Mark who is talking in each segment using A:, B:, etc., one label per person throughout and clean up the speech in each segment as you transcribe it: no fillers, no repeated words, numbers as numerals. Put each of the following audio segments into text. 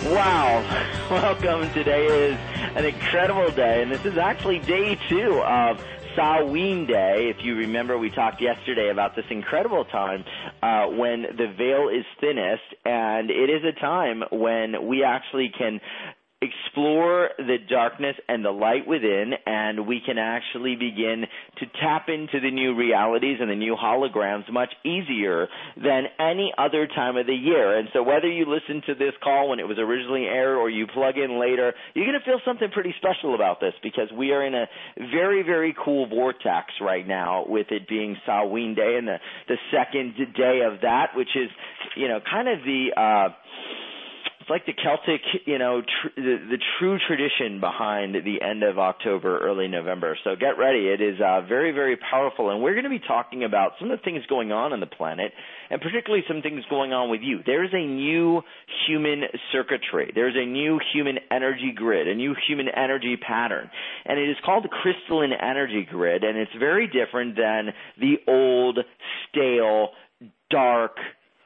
A: Wow. Welcome. Today is an incredible day, and this is actually day 2 of Samhain Day. If you remember, we talked yesterday about this incredible time when the veil is thinnest, and it is a time when we actually can explore the darkness and the light within, and we can actually begin to tap into the new realities and the new holograms much easier than any other time of the year. And so whether you listen to this call when it was originally aired or you plug in later, you're going to feel something pretty special about this, because we are in a very, very cool vortex right now, with it being Samhain Day and the second day of that, which is, kind of it's like the Celtic, the true tradition behind the end of October, early November. So get ready. It is very, very powerful. And we're going to be talking about some of the things going on the planet, and particularly some things going on with you. There's a new human circuitry. There's a new human energy grid, a new human energy pattern. And it is called the crystalline energy grid, and it's very different than the old, stale, dark,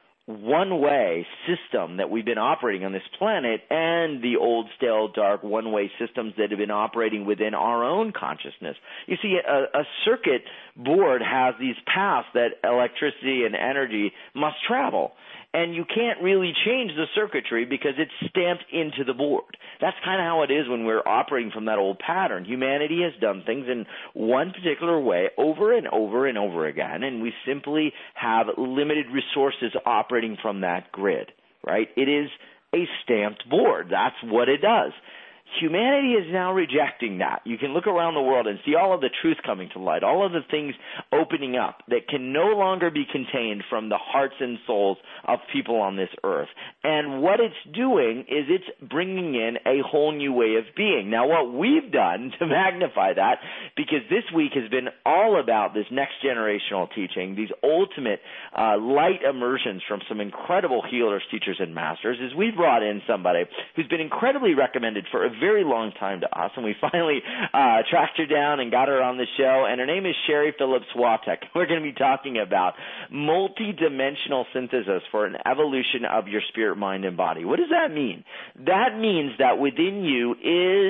A: one-way system that we've been operating on this planet, and the old, stale, dark, one-way systems that have been operating within our own consciousness. You see, a circuit board has these paths that electricity and energy must travel, and you can't really change the circuitry because it's stamped into the board. That's kind of how it is when we're operating from that old pattern. Humanity has done things in one particular way over and over and over again, and we simply have limited resources operating from that grid, right? It is a stamped board. That's what it does. Humanity is now rejecting that. You can look around the world and see all of the truth coming to light, all of the things opening up that can no longer be contained from the hearts and souls of people on this earth. And what it's doing is it's bringing in a whole new way of being. Now, what we've done to magnify that, because this week has been all about this next generational teaching, these ultimate light immersions from some incredible healers, teachers, and masters, is we've brought in somebody who's been incredibly recommended for a very long time to us, and we finally tracked her down and got her on the show, and her name is Sherry Phillips-Swatek. We're going to be talking about multidimensional synthesis for an evolution of your spirit, mind, and body. What does that mean? That means that within you is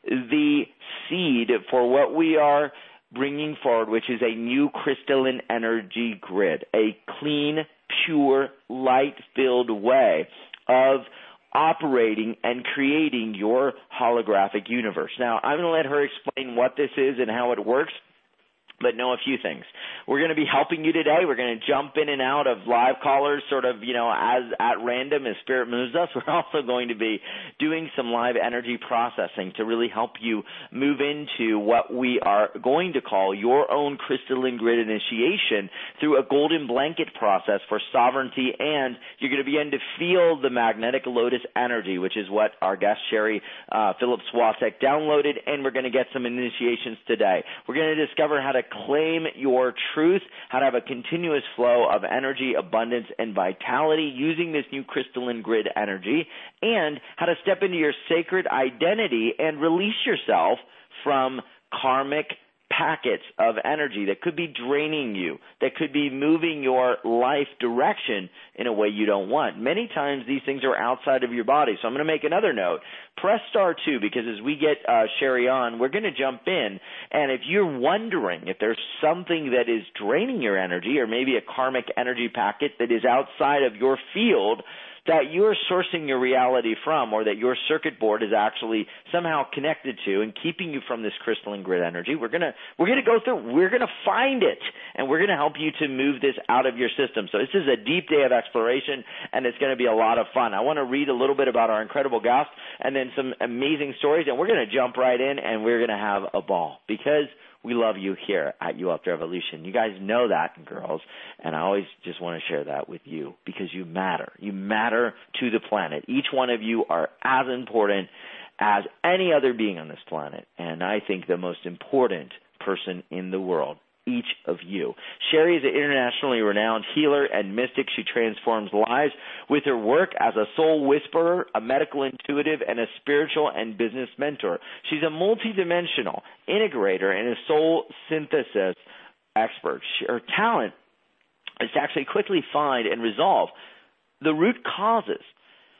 A: the seed for what we are bringing forward, which is a new crystalline energy grid, a clean, pure, light-filled way of operating and creating your holographic universe. Now, I'm going to let her explain what this is and how it works, but know a few things. We're going to be helping you today. We're going to jump in and out of live callers sort of, as at random as Spirit moves us. We're also going to be doing some live energy processing to really help you move into what we are going to call your own crystalline grid initiation through a golden blanket process for sovereignty, and you're going to begin to feel the magnetic lotus energy, which is what our guest Sherry Phillips-Swatek downloaded, and we're going to get some initiations today. We're going to discover how to claim your truth, how to have a continuous flow of energy, abundance, and vitality using this new crystalline grid energy, and how to step into your sacred identity and release yourself from karmic packets of energy that could be draining you, that could be moving your life direction in a way you don't want. Many times these things are outside of your body. So I'm going to make another note. Press star 2, because as we get Sherry on, we're going to jump in. And if you're wondering if there's something that is draining your energy, or maybe a karmic energy packet that is outside of your field that you're sourcing your reality from, or that your circuit board is actually somehow connected to and keeping you from this crystalline grid energy, we're gonna go through, we're gonna find it, and we're gonna help you to move this out of your system. So this is a deep day of exploration, and it's gonna be a lot of fun. I want to read a little bit about our incredible guest, and then some amazing stories, and we're gonna jump right in, and we're gonna have a ball, because we love you here at You Up Revolution. You guys know that, girls, and I always just want to share that with you, because you matter. You matter to the planet. Each one of you are as important as any other being on this planet, and I think the most important person in the world. Each of you. Sherry is an internationally renowned healer and mystic. She transforms lives with her work as a soul whisperer, a medical intuitive, and a spiritual and business mentor. She's a multidimensional integrator and a soul synthesis expert. Her talent is to actually quickly find and resolve the root causes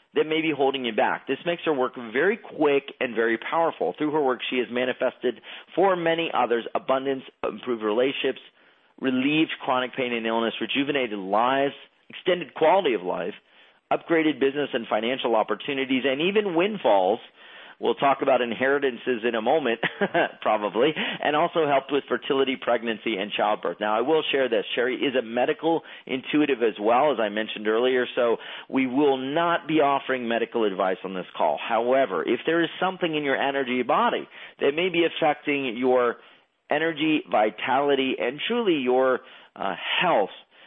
A: that may be holding you back. This makes her work very quick and very powerful. Through her work, she has manifested for many others abundance, improved relationships, relieved chronic pain and illness, rejuvenated lives, extended quality of life, upgraded business and financial opportunities, and even windfalls. We'll talk about inheritances in a moment, probably, and also helped with fertility, pregnancy, and childbirth. Now, I will share this. Sherry is a medical intuitive as well, as I mentioned earlier, so we will not be offering medical advice on this call. However, if there is something in your energy body that may be affecting your energy, vitality, and truly your health,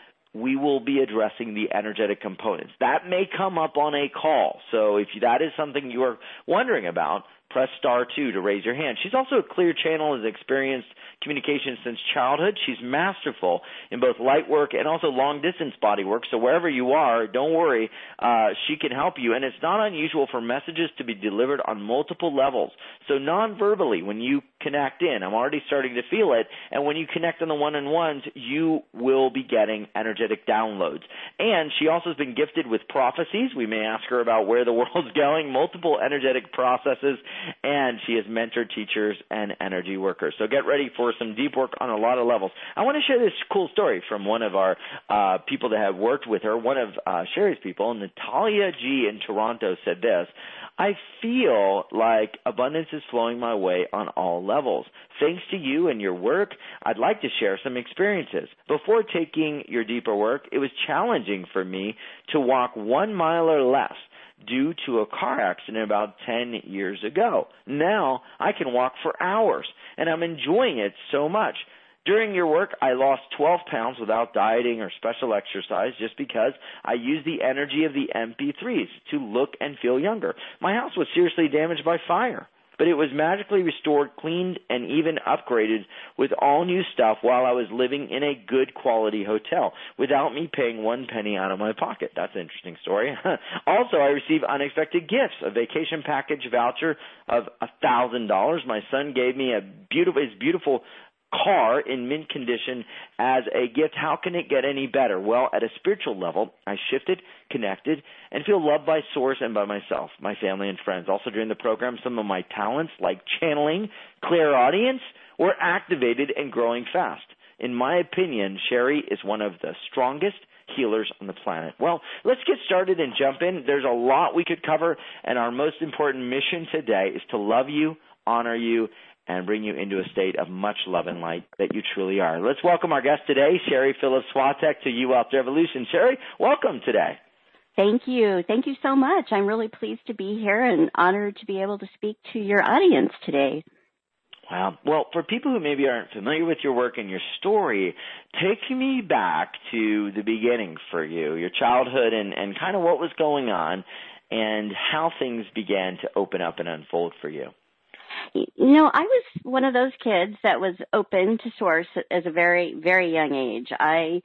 A: we will be addressing the energetic components. That may come up on a call. So if that is something you are wondering about, press star 2 to raise your hand. She's also a clear channel, has experienced communication since childhood. She's masterful in both light work and also long-distance body work. So wherever you are, don't worry, she can help you. And it's not unusual for messages to be delivered on multiple levels. So non-verbally, when you connect in, I'm already starting to feel it, and when you connect on the one-on-ones, you will be getting energetic downloads. And she also has been gifted with prophecies. We may ask her about where the world's going, multiple energetic processes, and she has mentored teachers and energy workers. So get ready for some deep work on a lot of levels. I want to share this cool story from one of our people that have worked with her. One of Sherry's people, Natalia G. in Toronto, said this: I feel like abundance is flowing my way on all levels. Thanks to you and your work, I'd like to share some experiences. Before taking your deeper work, it was challenging for me to walk 1 mile or less due to a car accident about 10 years ago. Now I can walk for hours, and I'm enjoying it so much. During your work, I lost 12 pounds without dieting or special exercise just because I used the energy of the MP3s to look and feel younger. My house was seriously damaged by fire, but it was magically restored, cleaned, and even upgraded with all new stuff while I was living in a good quality hotel without me paying 1 penny out of my pocket. That's an interesting story. Also, I received unexpected gifts, a vacation package voucher of $1,000. My son gave me his beautiful car in mint condition as a gift. How can it get any better? Well, at a spiritual level, I shifted, connected, and feel loved by Source and by myself, my family, and friends. Also during the program, some of my talents like channeling, clairaudience, were activated and growing fast. In my opinion, Sherry is one of the strongest healers on the planet. Well, let's get started and jump in. There's a lot we could cover, and our most important mission today is to love you, honor you, and bring you into a state of much love and light that you truly are. Let's welcome our guest today, Sherry Phillips Swatek, to You Wealth Revolution. Sherry, welcome today.
B: Thank you. Thank you so much. I'm really pleased to be here and honored to be able to speak to your audience today.
A: Wow. Well, for people who maybe aren't familiar with your work and your story, take me back to the beginning for you, your childhood and kind of what was going on and how things began to open up and unfold for you.
B: You know, I was one of those kids that was open to Source as a very, very young age. I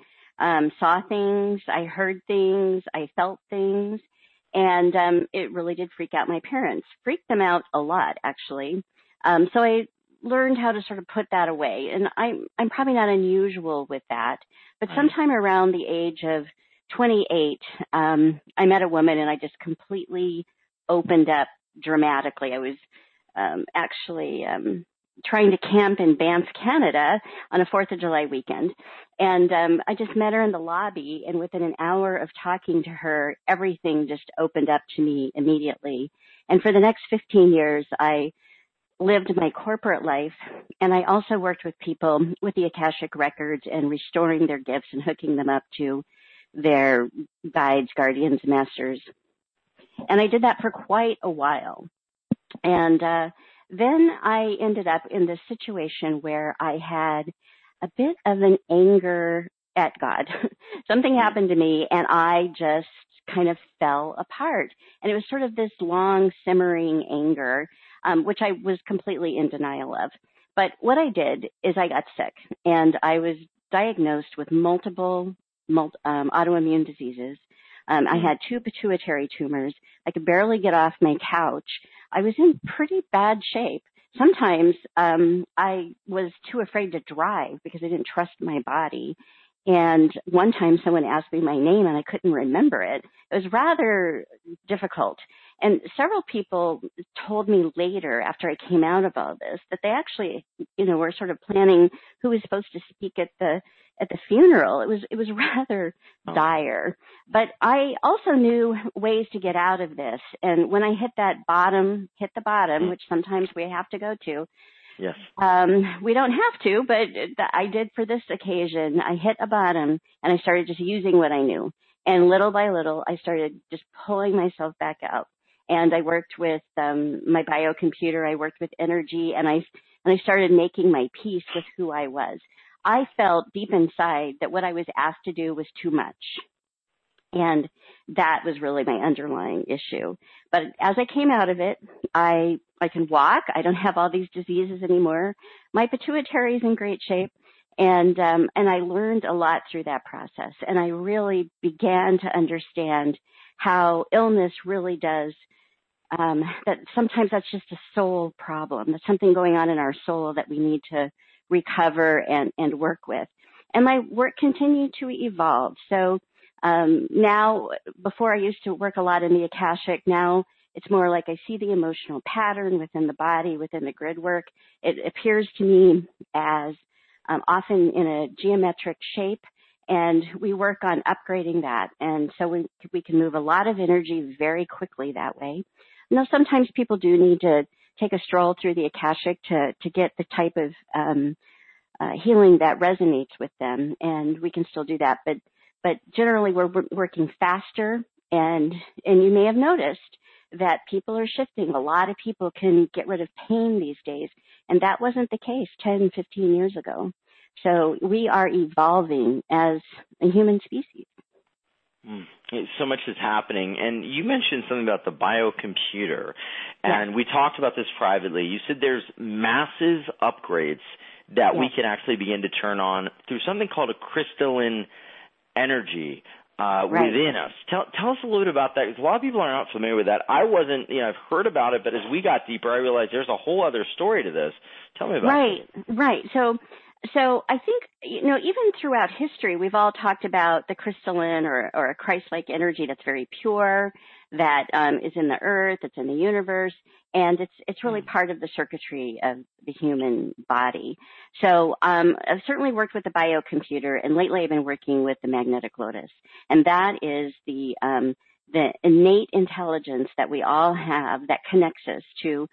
B: saw things, I heard things, I felt things, and it really did freak out my parents. Freaked them out a lot, actually. So I learned how to sort of put that away, and I'm probably not unusual with that. But sometime around the age of 28, I met a woman, and I just completely opened up dramatically. I was actually trying to camp in Banff, Canada on a 4th of July weekend. And I just met her in the lobby, and within an hour of talking to her, everything just opened up to me immediately. And for the next 15 years, I lived my corporate life, and I also worked with people with the Akashic Records and restoring their gifts and hooking them up to their guides, guardians, masters. And I did that for quite a while. And then I ended up in this situation where I had a bit of an anger at God. Something happened to me, and I just kind of fell apart. And it was sort of this long, simmering anger, which I was completely in denial of. But what I did is I got sick, and I was diagnosed with multiple autoimmune diseases. I had 2 pituitary tumors. I could barely get off my couch. I was in pretty bad shape. Sometimes I was too afraid to drive because I didn't trust my body. And one time someone asked me my name and I couldn't remember it. It was rather difficult. And several people told me later, after I came out of all this, that they actually, were sort of planning who was supposed to speak at the funeral. It was rather dire. But I also knew ways to get out of this. And when I hit the bottom, which sometimes we have to go to.
A: Yes.
B: We don't have to, but I did for this occasion. I hit a bottom and I started just using what I knew. And little by little, I started just pulling myself back out. And I worked with my biocomputer. I worked with energy, and I started making my peace with who I was. I felt deep inside that what I was asked to do was too much. And that was really my underlying issue. But as I came out of it, I can walk. I don't have all these diseases anymore. My pituitary is in great shape. And I learned a lot through that process. And I really began to understand how illness really does, that sometimes that's just a soul problem. That's something going on in our soul that we need to recover and work with. And my work continued to evolve. So now, before I used to work a lot in the Akashic, now it's more like I see the emotional pattern within the body, within the grid work. It appears to me as often in a geometric shape, and we work on upgrading that. And so we can move a lot of energy very quickly that way. Now, sometimes people do need to take a stroll through the Akashic to get the type of healing that resonates with them, and we can still do that. But generally, we're working faster, and you may have noticed that people are shifting. A lot of people can get rid of pain these days, and that wasn't the case 10, 15 years ago. So we are evolving as a human species.
A: So much is happening. And you mentioned something about the biocomputer, and we talked about this privately. You said there's massive upgrades that we can actually begin to turn on through something called a crystalline energy within us. Tell us a little bit about that, because a lot of people are not familiar with that. I wasn't, I've heard about it, but as we got deeper, I realized there's a whole other story to this. Tell me about it. Right.
B: So I think, even throughout history, we've all talked about the crystalline or a Christ-like energy that's very pure, that is in the earth, it's in the universe, and it's really part of the circuitry of the human body. So I've certainly worked with the biocomputer, and lately I've been working with the magnetic lotus, and that is the innate intelligence that we all have that connects us to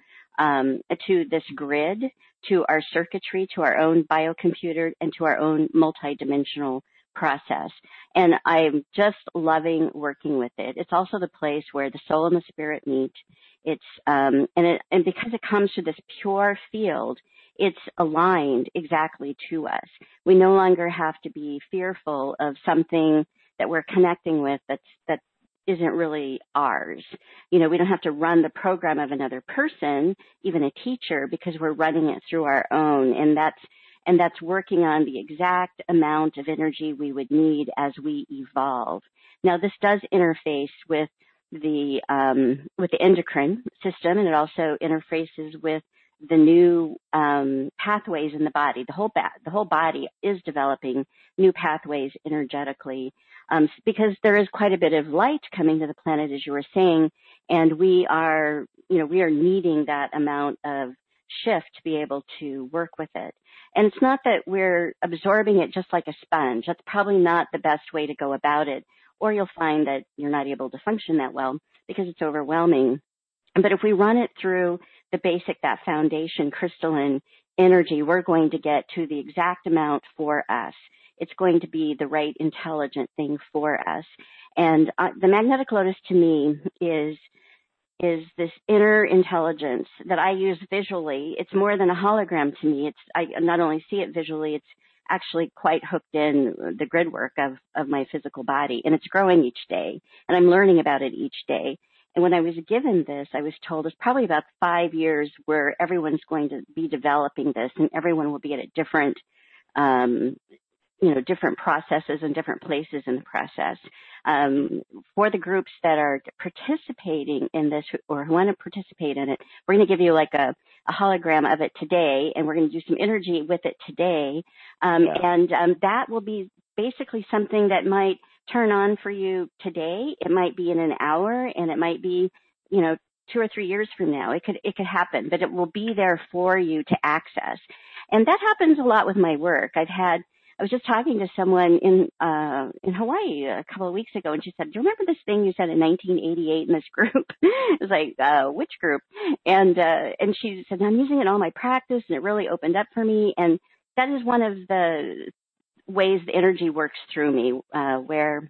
B: this grid, to our circuitry, to our own biocomputer, and to our own multidimensional process. And I'm just loving working with it. It's also the place where the soul and the spirit meet. It's and because it comes to this pure field, it's aligned exactly to us. We no longer have to be fearful of something that we're connecting with that isn't really ours. We don't have to run the program of another person, even a teacher, because we're running it through our own. And that's working on the exact amount of energy we would need as we evolve. Now, this does interface with the endocrine system, and it also interfaces with the new pathways in the body. The whole body is developing new pathways energetically, because there is quite a bit of light coming to the planet, as you were saying, and we are needing that amount of shift to be able to work with it. And it's not that we're absorbing it just like a sponge. That's probably not the best way to go about it, or you'll find that you're not able to function that well because it's overwhelming. But if we run it through the basic, that foundation, crystalline energy, we're going to get to the exact amount for us. It's going to be the right intelligent thing for us. And the magnetic lotus to me is this inner intelligence that I use visually. It's more than a hologram to me. I not only see it visually, it's actually quite hooked in the grid work of my physical body, and it's growing each day, and I'm learning about it each day. And when I was given this, I was told it's probably about 5 years where everyone's going to be developing this, and everyone will be at a different different processes and different places in the process. For the groups that are participating in this or who want to participate in it, we're going to give you like a hologram of it today, and we're going to do some energy with it today. And that will be basically something that might turn on for you today. It might be in an hour, and it might be, 2 or 3 years from now. It could happen, but it will be there for you to access. And that happens a lot with my work. I was just talking to someone in Hawaii a couple of weeks ago, and she said, "Do you remember this thing you said in 1988 in this group?" It was like, "Which group?" And she said, "I'm using it in all my practice, and it really opened up for me." And that is one of the ways the energy works through me, where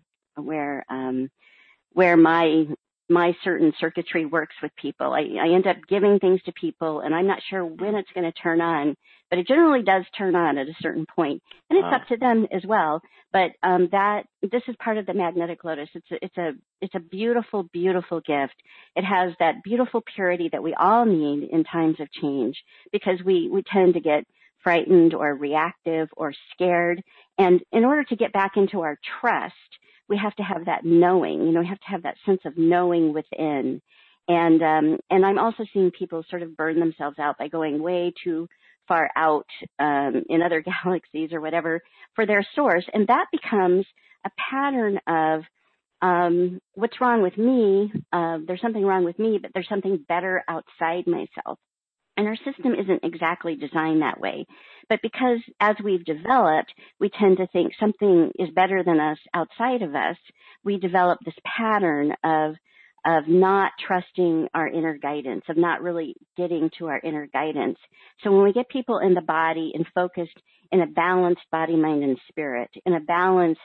B: my certain circuitry works with people. I end up giving things to people, and I'm not sure when it's going to turn on, but it generally does turn on at a certain point, and it's up to them as well. But this is part of the magnetic lotus. It's a beautiful, beautiful gift. It has that beautiful purity that we all need in times of change, because we tend to get frightened or reactive or scared, and in order to get back into our trust, we have to have that knowing, we have to have that sense of knowing within. And I'm also seeing people sort of burn themselves out by going way too far out in other galaxies or whatever for their source. And that becomes a pattern of what's wrong with me. There's something wrong with me, but there's something better outside myself. And our system isn't exactly designed that way. But because as we've developed, we tend to think something is better than us outside of us, we develop this pattern of not trusting our inner guidance, of not really getting to our inner guidance. So when we get people in the body and focused in a balanced body, mind, and spirit, in a balanced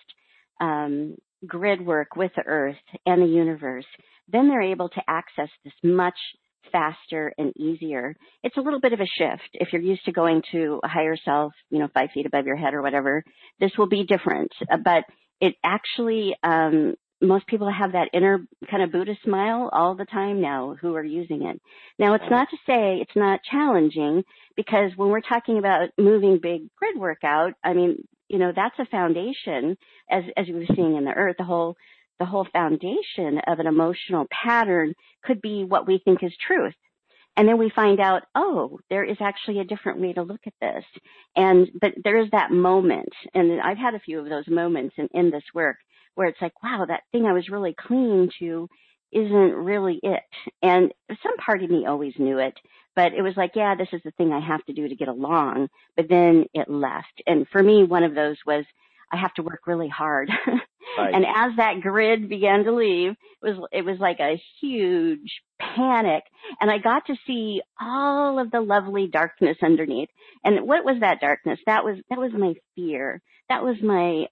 B: grid work with the earth and the universe, then they're able to access this much faster and easier. It's a little bit of a shift. If you're used to going to a higher self, 5 feet above your head or whatever, this will be different. But it actually, most people have that inner kind of Buddha smile all the time now who are using it. Now, it's not to say it's not challenging, because when we're talking about moving big grid work out, that's a foundation, as you were seeing in the earth, the whole foundation of an emotional pattern could be what we think is truth. And then we find out, there is actually a different way to look at this. But there is that moment, and I've had a few of those moments in this work where it's like, wow, that thing I was really clinging to isn't really it. And some part of me always knew it, but it was like, yeah, this is the thing I have to do to get along. But then it left. And for me, one of those was, I have to work really hard. Right. And as that grid began to leave, it was like a huge panic. And I got to see all of the lovely darkness underneath. And what was that darkness? That was my fear. That was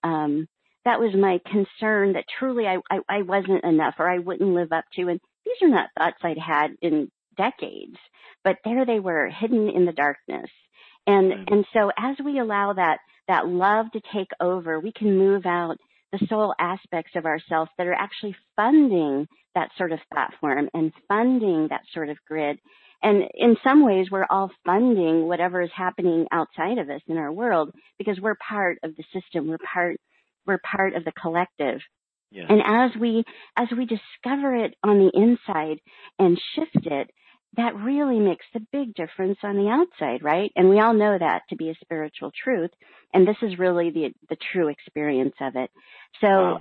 B: my concern that truly I wasn't enough, or I wouldn't live up to. And these are not thoughts I'd had in decades, but there they were, hidden in the darkness. And so as we allow that love to take over, we can move out the soul aspects of ourselves that are actually funding that sort of platform and funding that sort of grid. And in some ways, we're all funding whatever is happening outside of us in our world, because we're part of the system. We're part of the collective. Yeah. And as we discover it on the inside and shift it, that really makes the big difference on the outside, right? And we all know that to be a spiritual truth. And this is really the true experience of it. So,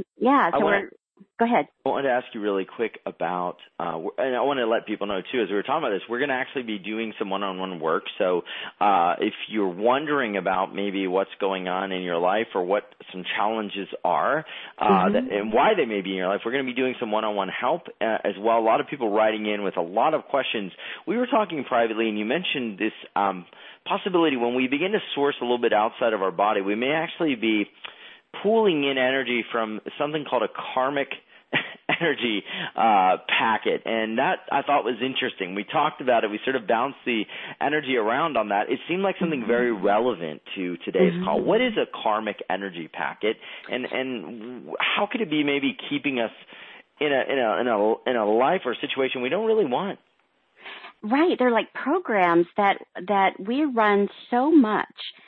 B: go ahead.
A: I wanted to ask you really quick about, and I want to let people know too, as we were talking about this, we're going to actually be doing some one-on-one work. So if you're wondering about maybe what's going on in your life or what some challenges are and why they may be in your life, we're going to be doing some one-on-one help as well. A lot of people writing in with a lot of questions. We were talking privately, and you mentioned this possibility when we begin to source a little bit outside of our body, we may actually be pulling in energy from something called a karmic energy packet, and that I thought was interesting. We talked about it. We sort of bounced the energy around on that. It seemed like something very relevant to today's call. What is a karmic energy packet, and how could it be maybe keeping us in a life or situation we don't really want?
B: Right. They're like programs that we run so much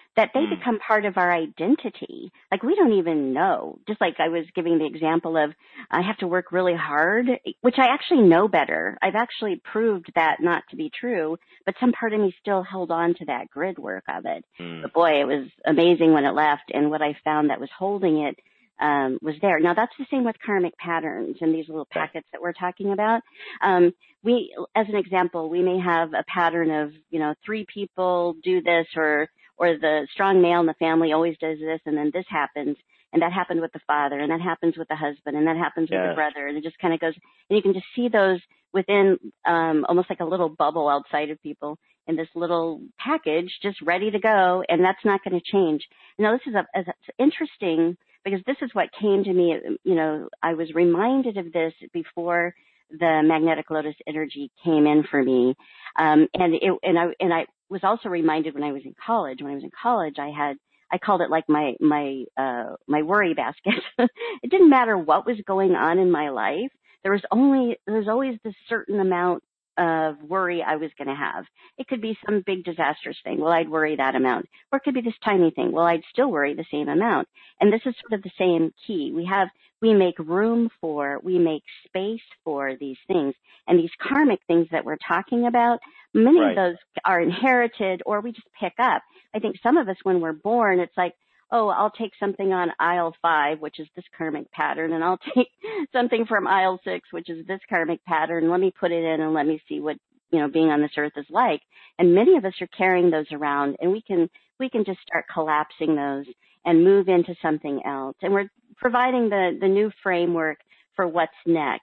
B: that they become part of our identity. Like we don't even know. Just like I was giving the example of I have to work really hard, which I actually know better. I've actually proved that not to be true, but some part of me still held on to that grid work of it. But boy, it was amazing when it left, and what I found that was holding it was there. Now that's the same with karmic patterns and these little packets that we're talking about. We, as an example, we may have a pattern of, 3 people do this, or the strong male in the family always does this, and then this happens, and that happened with the father, and that happens with the husband, and that happens with the brother, and it just kind of goes, and you can just see those within almost like a little bubble outside of people in this little package just ready to go, and that's not going to change. Now, this is it's interesting because this is what came to me. I was reminded of this before the magnetic lotus energy came in for me, and I was also reminded when I was in college. When I was in college, I called it like my worry basket. It didn't matter what was going on in my life. There was always this certain amount of worry I was going to have. It could be some big disastrous thing. Well, I'd worry that amount. Or it could be this tiny thing. Well, I'd still worry the same amount. And this is sort of the same key. We make room for, we make space for these things. And these karmic things that we're talking about, many of those are inherited or we just pick up. I think some of us, when we're born, it's like, oh, I'll take something on aisle 5, which is this karmic pattern, and I'll take something from aisle 6, which is this karmic pattern. Let me put it in and let me see what, being on this earth is like. And many of us are carrying those around, and we can just start collapsing those and move into something else. And we're providing the new framework for what's next.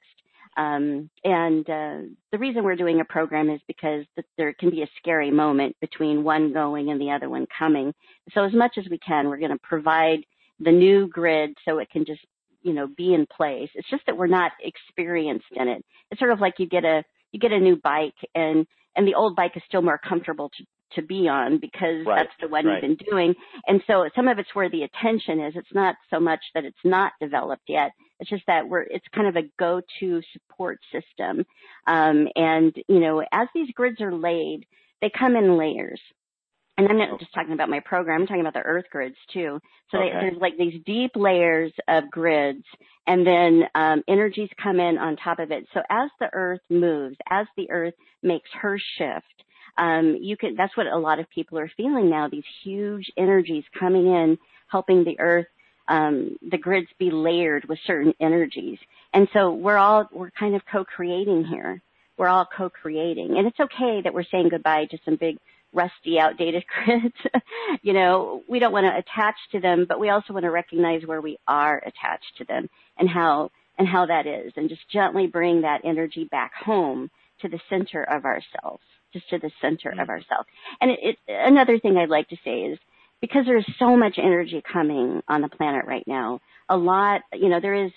B: The reason we're doing a program is because there can be a scary moment between one going and the other one coming. So as much as we can, we're going to provide the new grid so it can just, be in place. It's just that we're not experienced in it. It's sort of like you get a new bike and the old bike is still more comfortable to be on because that's the one you've been doing. And so some of it's where the attention is. It's not so much that it's not developed yet. It's just that it's kind of a go-to support system. As these grids are laid, they come in layers. And I'm not just talking about my program, I'm talking about the earth grids too. So there's like these deep layers of grids, and then energies come in on top of it. So as the earth moves, as the earth makes her shift, that's what a lot of people are feeling now, these huge energies coming in, helping the earth, the grids be layered with certain energies. And so we're kind of co-creating here. We're all co-creating. And it's okay that we're saying goodbye to some big, rusty, outdated grids. We don't want to attach to them, but we also want to recognize where we are attached to them and how that is, and just gently bring that energy back home to the center of ourselves, just to the center of ourselves. And another thing I'd like to say is, because there's so much energy coming on the planet right now, a lot, there is,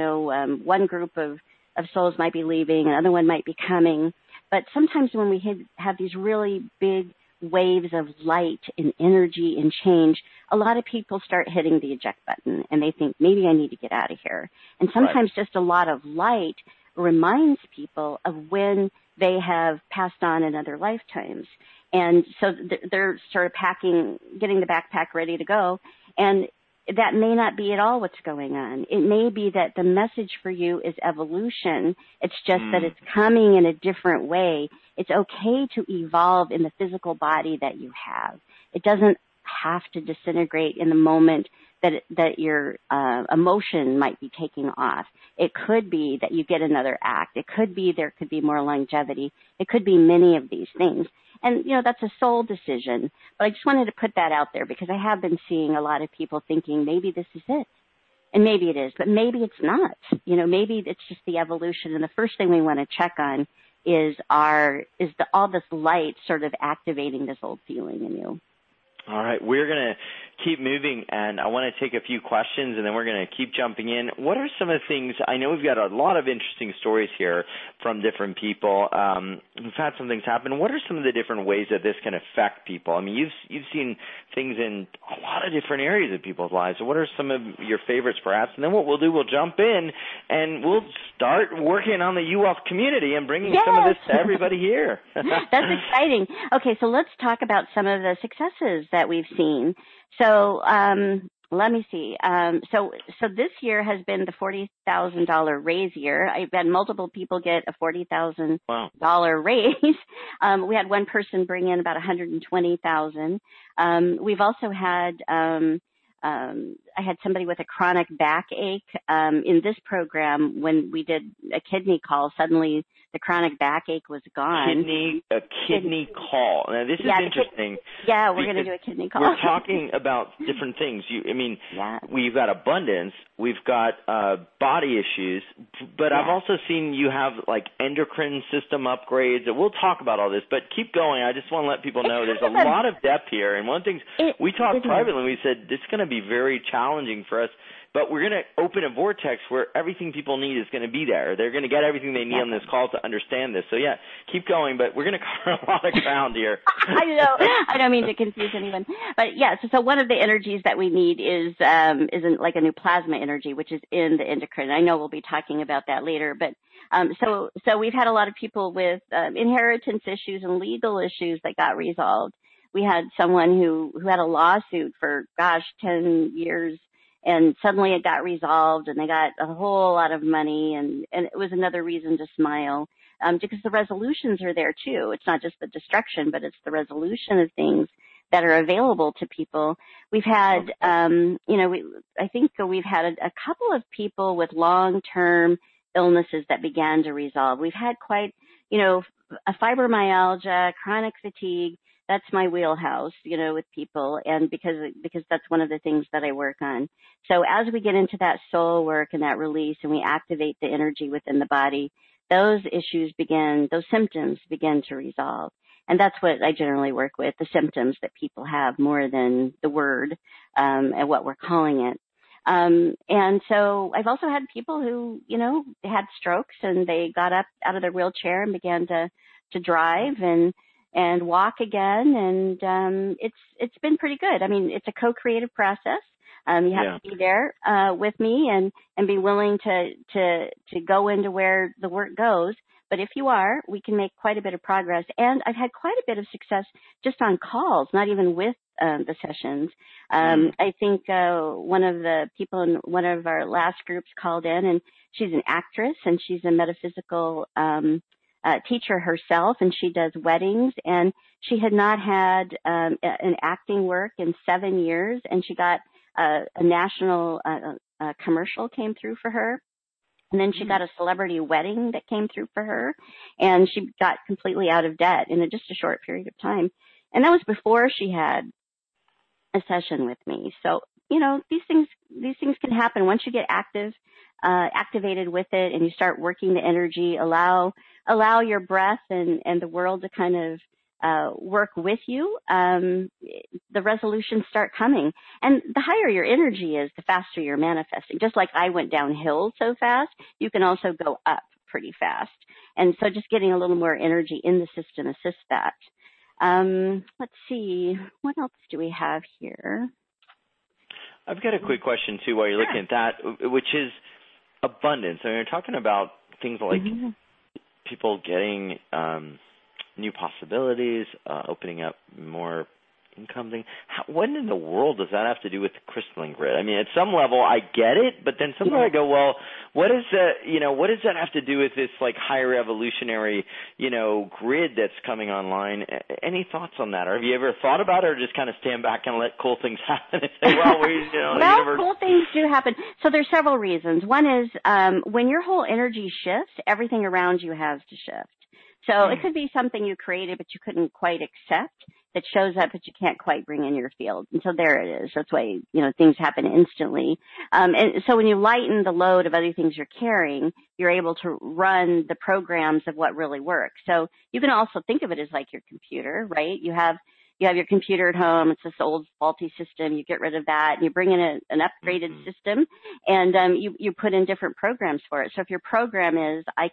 B: one group of souls might be leaving, another one might be coming. But sometimes when we have these really big waves of light and energy and change, a lot of people start hitting the eject button and they think, maybe I need to get out of here. And sometimes just a lot of light reminds people of when they have passed on in other lifetimes. And so they're sort of getting the backpack ready to go. And that may not be at all what's going on. It may be that the message for you is evolution. It's just that it's coming in a different way. It's okay to evolve in the physical body that you have. It doesn't have to disintegrate in the moment that your emotion might be taking off. It could be that you get another act. It could be there could be more longevity. It could be many of these things. And, that's a soul decision. But I just wanted to put that out there because I have been seeing a lot of people thinking maybe this is it. And maybe it is, but maybe it's not. Maybe it's just the evolution. And the first thing we want to check on is all this light sort of activating this old feeling in you.
A: All right, we're going to keep moving, and I want to take a few questions, and then we're going to keep jumping in. What are some of the things, I know we've got a lot of interesting stories here from different people who've had some things happen. What are some of the different ways that this can affect people? I mean, you've seen things in a lot of different areas of people's lives. So what are some of your favorites, perhaps? And then what we'll do, we'll jump in, and we'll start working on the UWealth community and bringing some of this to everybody here.
B: That's exciting. Okay, so let's talk about some of the successes that we've seen. So let me see. So this year has been the $40,000 raise year. I've had multiple people get a $40,000 raise. We had one person bring in about $120,000. We've also had I had somebody with a chronic backache in this program. When we did a kidney call, suddenly the chronic backache was gone.
A: A kidney call. Now, this is interesting.
B: We're going to do a kidney call.
A: We're talking about different things. We've got abundance. We've got body issues. But I've also seen you have, like, endocrine system upgrades. We'll talk about all this, but keep going. I just want to let people know there's a lot of depth here. And one of the things we talked privately, we said it's going to be very challenging for us. But we're going to open a vortex where everything people need is going to be there. They're going to get everything they need on this call to understand this. So, keep going, but we're going to cover a lot of ground here.
B: I know. I don't mean to confuse anyone. But, so one of the energies that we need is like a new plasma energy, which is in the endocrine. I know we'll be talking about that later. But so we've had a lot of people with inheritance issues and legal issues that got resolved. We had someone who had a lawsuit for, 10 years. And suddenly it got resolved, and they got a whole lot of money, and it was another reason to smile, because the resolutions are there too. It's not just the destruction, but it's the resolution of things that are available to people. We've had, I think we've had a couple of people with long-term illnesses that began to resolve. We've had quite, a fibromyalgia, chronic fatigue. That's my wheelhouse, with people, and because that's one of the things that I work on. So as we get into that soul work and that release, and we activate the energy within the body, those symptoms begin to resolve. And that's what I generally work with, the symptoms that people have more than the word, and what we're calling it. And so I've also had people who, had strokes, and they got up out of their wheelchair and began to drive and walk again, and it's been pretty good. I mean, it's a co-creative process. You have to be there with me and be willing to go into where the work goes. But if you are, we can make quite a bit of progress. And I've had quite a bit of success just on calls, not even with the sessions. I think one of the people in one of our last groups called in, and she's an actress, and she's a metaphysical teacher herself, and she does weddings, and she had not had an acting work in 7 years, and she got a national commercial came through for her, and then she got a celebrity wedding that came through for her, and she got completely out of debt in just a short period of time. And that was before she had a session with me. So, these things can happen once you get activated with it, and you start working the energy. Allow your breath and the world to kind of work with you. The resolutions start coming, and the higher your energy is, the faster you're manifesting. Just like I went downhill so fast, you can also go up pretty fast. And so just getting a little more energy in the system assists that. Let's see, what else do we have here?
A: I've got a quick question too while you're looking at that, which is abundance. I mean, you're talking about things like people getting new possibilities, opening up more income thing. What in the world does that have to do with the crystalline grid? I mean, at some level, I get it, but then sometimes I go, well, what does that have to do with this like higher evolutionary, grid that's coming online? Any thoughts on that? Or have you ever thought about it, or just kind of stand back and let cool things happen and say, well,
B: cool things do happen. So there's several reasons. One is when your whole energy shifts, everything around you has to shift. So it could be something you created but you couldn't quite accept that shows up but you can't quite bring in your field. And so there it is. That's why, things happen instantly. And so when you lighten the load of other things you're carrying, you're able to run the programs of what really works. So you can also think of it as like your computer, right? You have you have your computer at home. It's this old faulty system. You get rid of that and you bring in an upgraded system, and you put in different programs for it. So if your program is, I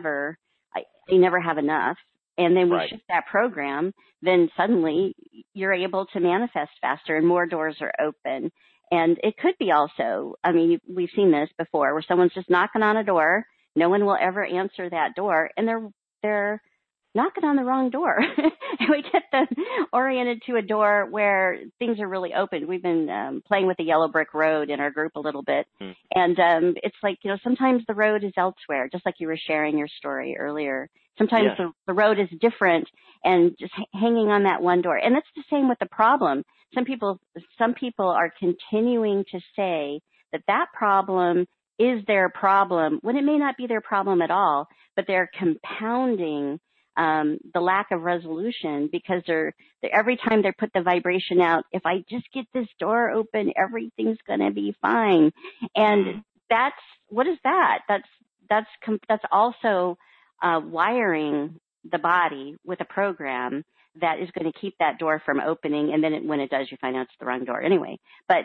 B: never have enough, and then we shift that program, then suddenly you're able to manifest faster and more doors are open. And it could be also, I mean, we've seen this before where someone's just knocking on a door. No one will ever answer that door, and they're knocking on the wrong door. And we get them oriented to a door where things are really open. We've been playing with the yellow brick road in our group a little bit. And it's like, sometimes the road is elsewhere, just like you were sharing your story earlier. Sometimes the road is different and just hanging on that one door. And it's the same with the problem. Some people are continuing to say that problem is their problem when it may not be their problem at all, but they're compounding the lack of resolution because they're every time they put the vibration out, if I just get this door open, everything's going to be fine. And what is that? That's also wiring the body with a program that is going to keep that door from opening. And then when it does, you find out it's the wrong door anyway. But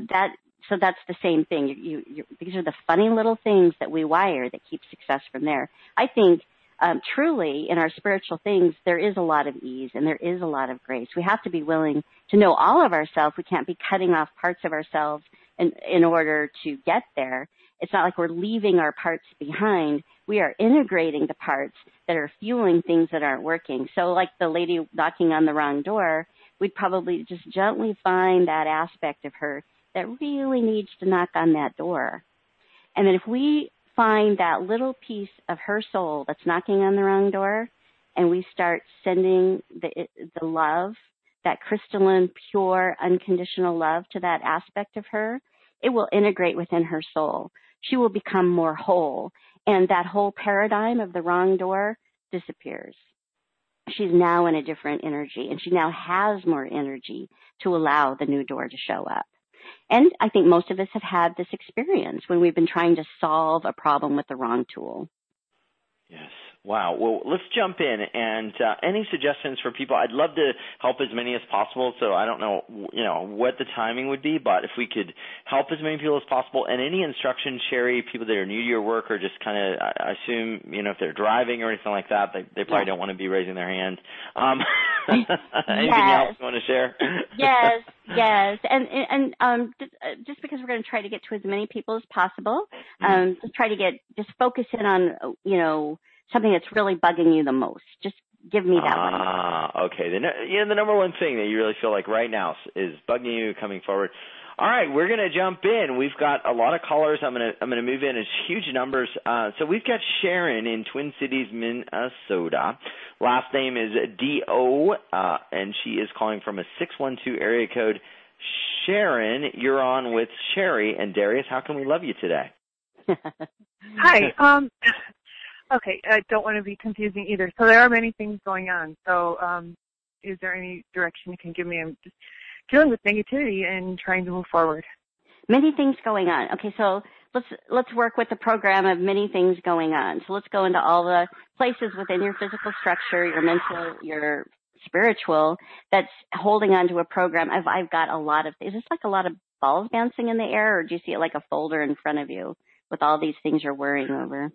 B: so that's the same thing. These are the funny little things that we wire that keep success from there. I think truly in our spiritual things, there is a lot of ease and there is a lot of grace. We have to be willing to know all of ourselves. We can't be cutting off parts of ourselves in order to get there. It's not like we're leaving our parts behind. We are integrating the parts that are fueling things that aren't working. So like the lady knocking on the wrong door, we'd probably just gently find that aspect of her that really needs to knock on that door. And then if we find that little piece of her soul that's knocking on the wrong door, and we start sending the love, that crystalline, pure, unconditional love to that aspect of her, it will integrate within her soul. She will become more whole, and that whole paradigm of the wrong door disappears. She's now in a different energy, and she now has more energy to allow the new door to show up. And I think most of us have had this experience when we've been trying to solve a problem with the wrong tool.
A: Yes. Wow. Well, let's jump in. And any suggestions for people? I'd love to help as many as possible. So I don't know, what the timing would be, but if we could help as many people as possible, and any instructions, Sherry, people that are new to your work or just kind of, I assume, if they're driving or anything like that, they probably don't want to be raising their hand. Anything else you want to share?
B: Yes. And just because we're going to try to get to as many people as possible, just focus in on, something that's really bugging you the most. Just give me that one.
A: Okay. The number one thing that you really feel like right now is bugging you coming forward. All right, we're going to jump in. We've got a lot of callers. I'm going to move in. It's huge numbers. So we've got Sharon in Twin Cities, Minnesota. Last name is D.O., and she is calling from a 612 area code. Sharon, you're on with Sherry and Darius. How can we love you today?
C: Hi. Okay, I don't want to be confusing either. So there are many things going on. So is there any direction you can give me? I'm just dealing with negativity and trying to move forward.
B: Many things going on. Okay, so let's work with the program of many things going on. So let's go into all the places within your physical structure, your mental, your spiritual, that's holding on to a program of I've got a lot of, is this like a lot of balls bouncing in the air, or do you see it like a folder in front of you with all these things you're worrying over?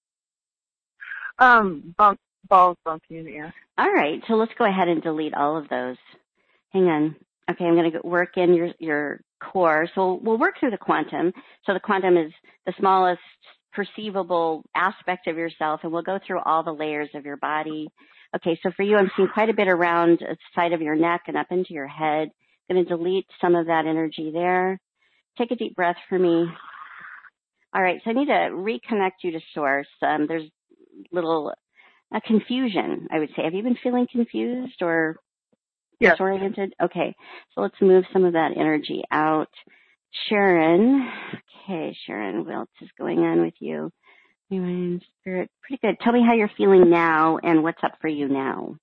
C: Balls bumping in the air.
B: All right, so let's go ahead and delete all of those. Hang on. Okay, I'm going to work in your core. So we'll work through the quantum. So the quantum is the smallest perceivable aspect of yourself, and we'll go through all the layers of your body. Okay, so for you, I'm seeing quite a bit around the side of your neck and up into your head. I'm going to delete some of that energy there. Take a deep breath for me. All right, so I need to reconnect you to source. There's little confusion, I would say. Have you been feeling confused or disoriented? Okay, so let's move some of that energy out. Sharon. Okay, Sharon, what else is going on with you? Mind, spirit, pretty good. Tell me how you're feeling now and what's up for you now.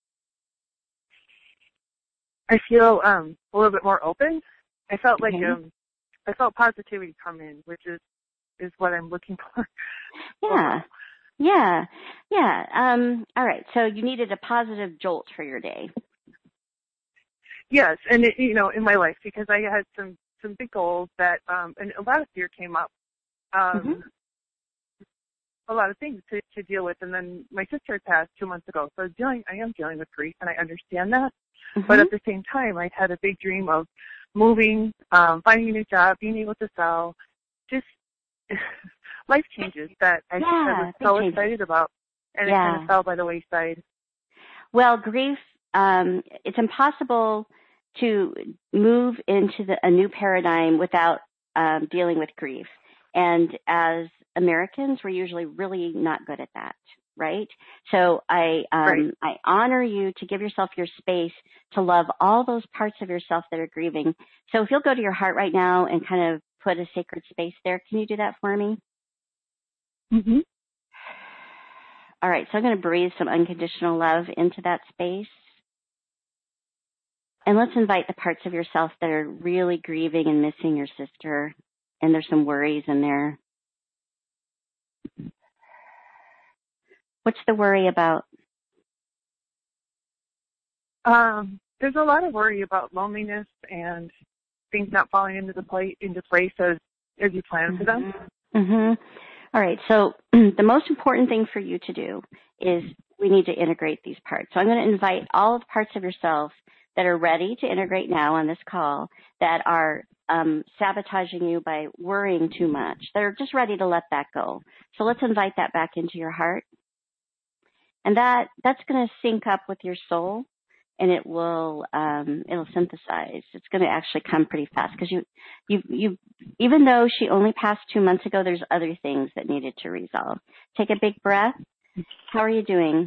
C: I feel a little bit more open. I felt like I felt positivity come in, which is what I'm looking for.
B: Yeah. All right. So you needed a positive jolt for your day.
C: Yes, and in my life, because I had some big goals that, and a lot of fear came up, a lot of things to deal with, and then my sister passed 2 months ago, so I am dealing with grief, and I understand that, but at the same time, I had a big dream of moving, finding a new job, being able to sell, just life changes that I was so excited about, and it kind of fell by the wayside.
B: Well, grief, it's impossible to move into a new paradigm without dealing with grief. And as Americans, we're usually really not good at that, right? So I honor you to give yourself your space to love all those parts of yourself that are grieving. So if you'll go to your heart right now and kind of put a sacred space there, can you do that for me?
C: Mm-hmm.
B: All right, so I'm going to breathe some unconditional love into that space. And let's invite the parts of yourself that are really grieving and missing your sister. And there's some worries in there. What's the worry about?
C: There's a lot of worry about loneliness and things not falling into place as you plan for them.
B: Mm-hmm. All right, so the most important thing for you to do is we need to integrate these parts. So I'm going to invite all of the parts of yourself that are ready to integrate now on this call, that are sabotaging you by worrying too much. They're just ready to let that go. So let's invite that back into your heart. And that's going to sync up with your soul, and it'll synthesize. It's going to actually come pretty fast, because you even though she only passed 2 months ago, there's other things that needed to resolve. Take a big breath. How are you doing?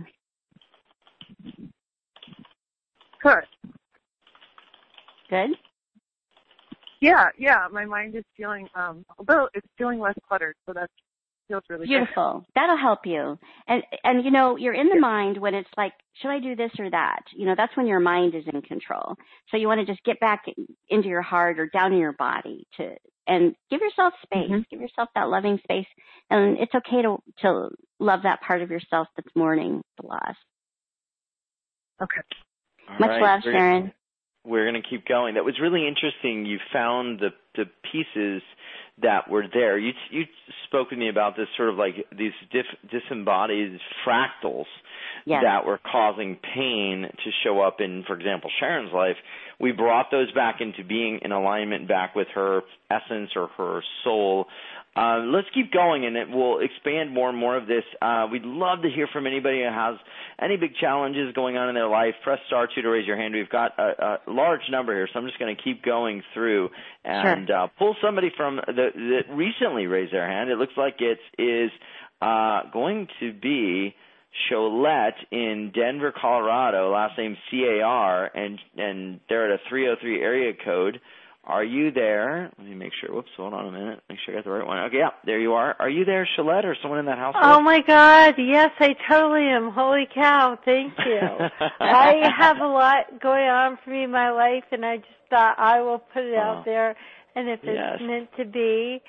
C: Good.
B: Good?
C: Yeah. My mind is feeling it's feeling less cluttered, so that feels really
B: beautiful.
C: Good.
B: That'll help you. And you're in the mind when it's like, should I do this or that? That's when your mind is in control. So you want to just get back into your heart or down in your body and give yourself space. Mm-hmm. Give yourself that loving space. And it's okay to love that part of yourself that's mourning the loss.
C: Okay.
B: Much love, Sharon.
A: We're going to keep going. That was really interesting. You found the pieces that were there. You spoke with me about this sort of like these disembodied fractals that were causing pain to show up in, for example, Sharon's life. We brought those back into being in alignment back with her essence or her soul. Let's keep going, and it will expand more and more of this. We'd love to hear from anybody who has any big challenges going on in their life. Press star 2 to raise your hand. We've got a large number here, so I'm just going to keep going through and pull somebody from that recently raised their hand. It looks like it is going to be Sholette in Denver, Colorado, last name C-A-R, and they're at a 303 area code. Are you there? Let me make sure. Whoops, hold on a minute. Make sure I got the right one. Okay, yeah, there you are. Are you there, Sholette, or someone in that house?
D: Oh, my God. Yes, I totally am. Holy cow. Thank you. I have a lot going on for me in my life, and I just thought I will put it out there. And if it's meant to be,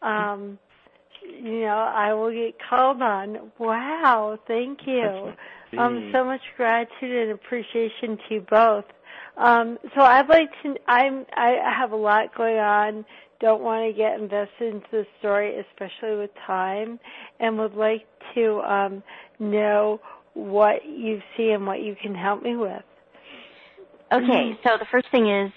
D: I will get called on. Wow. Thank you. So much gratitude and appreciation to you both. So I'd like to, I have a lot going on, don't want to get invested into the story, especially with time, and would like to know what you see and what you can help me with.
B: Okay, so the first thing is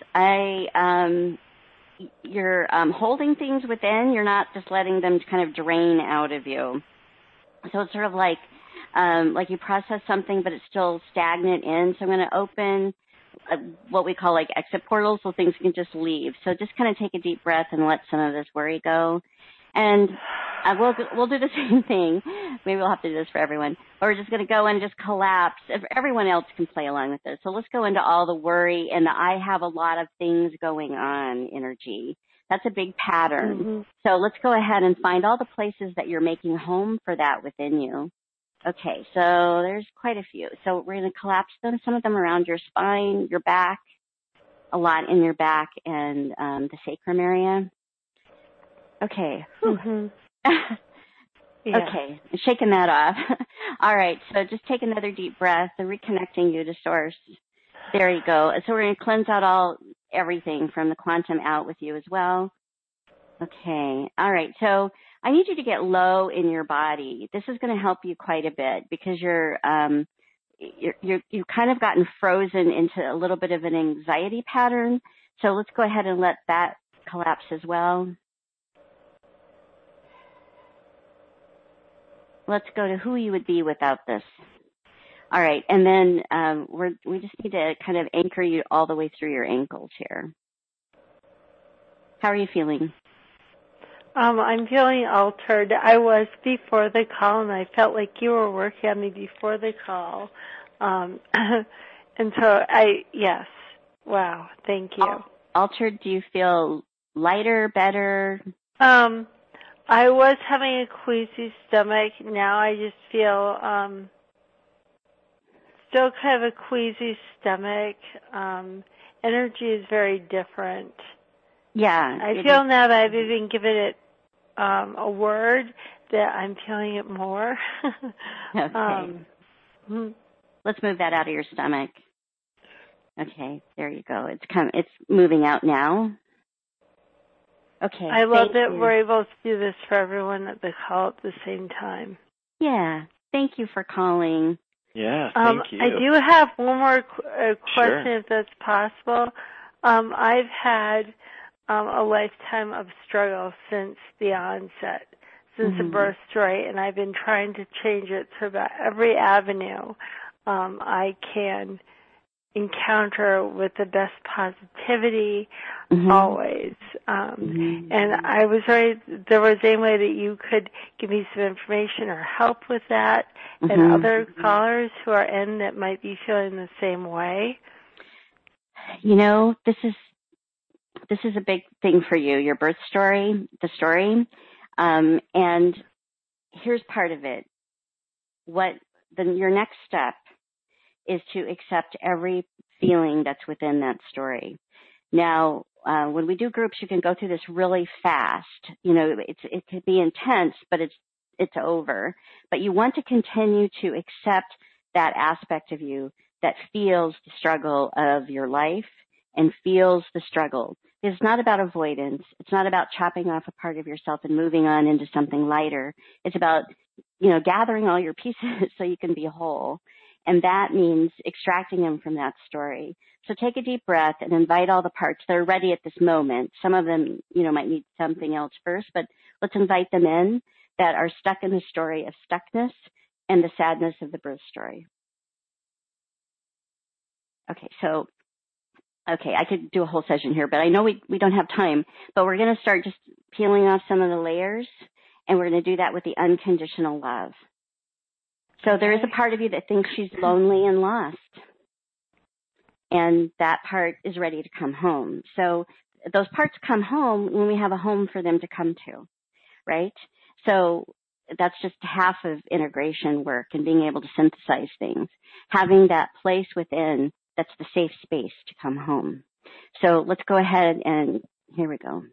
B: you're holding things within, you're not just letting them kind of drain out of you. So it's sort of like you process something, but it's still stagnant in. So I'm going to open what we call like exit portals, so things can just leave. So just kind of take a deep breath and let some of this worry go. And we'll do the same thing. Maybe we'll have to do this for everyone. But we're just going to go and just collapse. If everyone else can play along with this. So let's go into all the worry and the I have a lot of things going on energy. That's a big pattern. Mm-hmm. So let's go ahead and find all the places that you're making home for that within you. Okay, so there's quite a few. So we're going to collapse them, some of them around your spine, your back, a lot in your back and the sacrum area. Okay. Mm-hmm. Okay, shaking that off. All right, so just take another deep breath and reconnecting you to source. There you go. So we're going to cleanse out everything from the quantum out with you as well. Okay. All right. So I need you to get low in your body. This is going to help you quite a bit because you've kind of gotten frozen into a little bit of an anxiety pattern. So let's go ahead and let that collapse as well. Let's go to who you would be without this. All right. And then we just need to kind of anchor you all the way through your ankles here. How are you feeling?
D: I'm feeling altered. I was before the call, and I felt like you were working on me before the call. And so yes. Wow. Thank you.
B: Altered, do you feel lighter, better?
D: I was having a queasy stomach. Now I just feel still kind of a queasy stomach. Energy is very different.
B: Yeah.
D: I feel now that I've even given it a word that I'm feeling it more.
B: Okay. Let's move that out of your stomach. Okay, there you go. It's moving out now. Okay.
D: I love that we're able to do this for everyone at the call at the same time.
B: Yeah. Thank you for calling.
A: Yeah, thank you.
D: I do have one more question,
A: Sure.
D: if that's possible. I've had a lifetime of struggle since the onset, since the birth story, and I've been trying to change it so that every avenue I can encounter with the best positivity always. And I was worried there was any way that you could give me some information or help with that, and other callers who are in that might be feeling the same way.
B: You know, this is a big thing for you, your birth story, the story. And here's part of it. Your next step is to accept every feeling that's within that story. Now, when we do groups, you can go through this really fast. You know, it could be intense, but it's over. But you want to continue to accept that aspect of you that feels the struggle of your life and feels the struggle. It's not about avoidance. It's not about chopping off a part of yourself and moving on into something lighter. It's about, gathering all your pieces so you can be whole. And that means extracting them from that story. So take a deep breath and invite all the parts that are ready at this moment. Some of them, might need something else first, but let's invite them in that are stuck in the story of stuckness and the sadness of the birth story. Okay, I could do a whole session here, but I know we don't have time, but we're going to start just peeling off some of the layers, and we're going to do that with the unconditional love. So there is a part of you that thinks she's lonely and lost, and that part is ready to come home. So those parts come home when we have a home for them to come to, right? So that's just half of integration work and being able to synthesize things, having that place within that's the safe space to come home. So let's go ahead and here we go.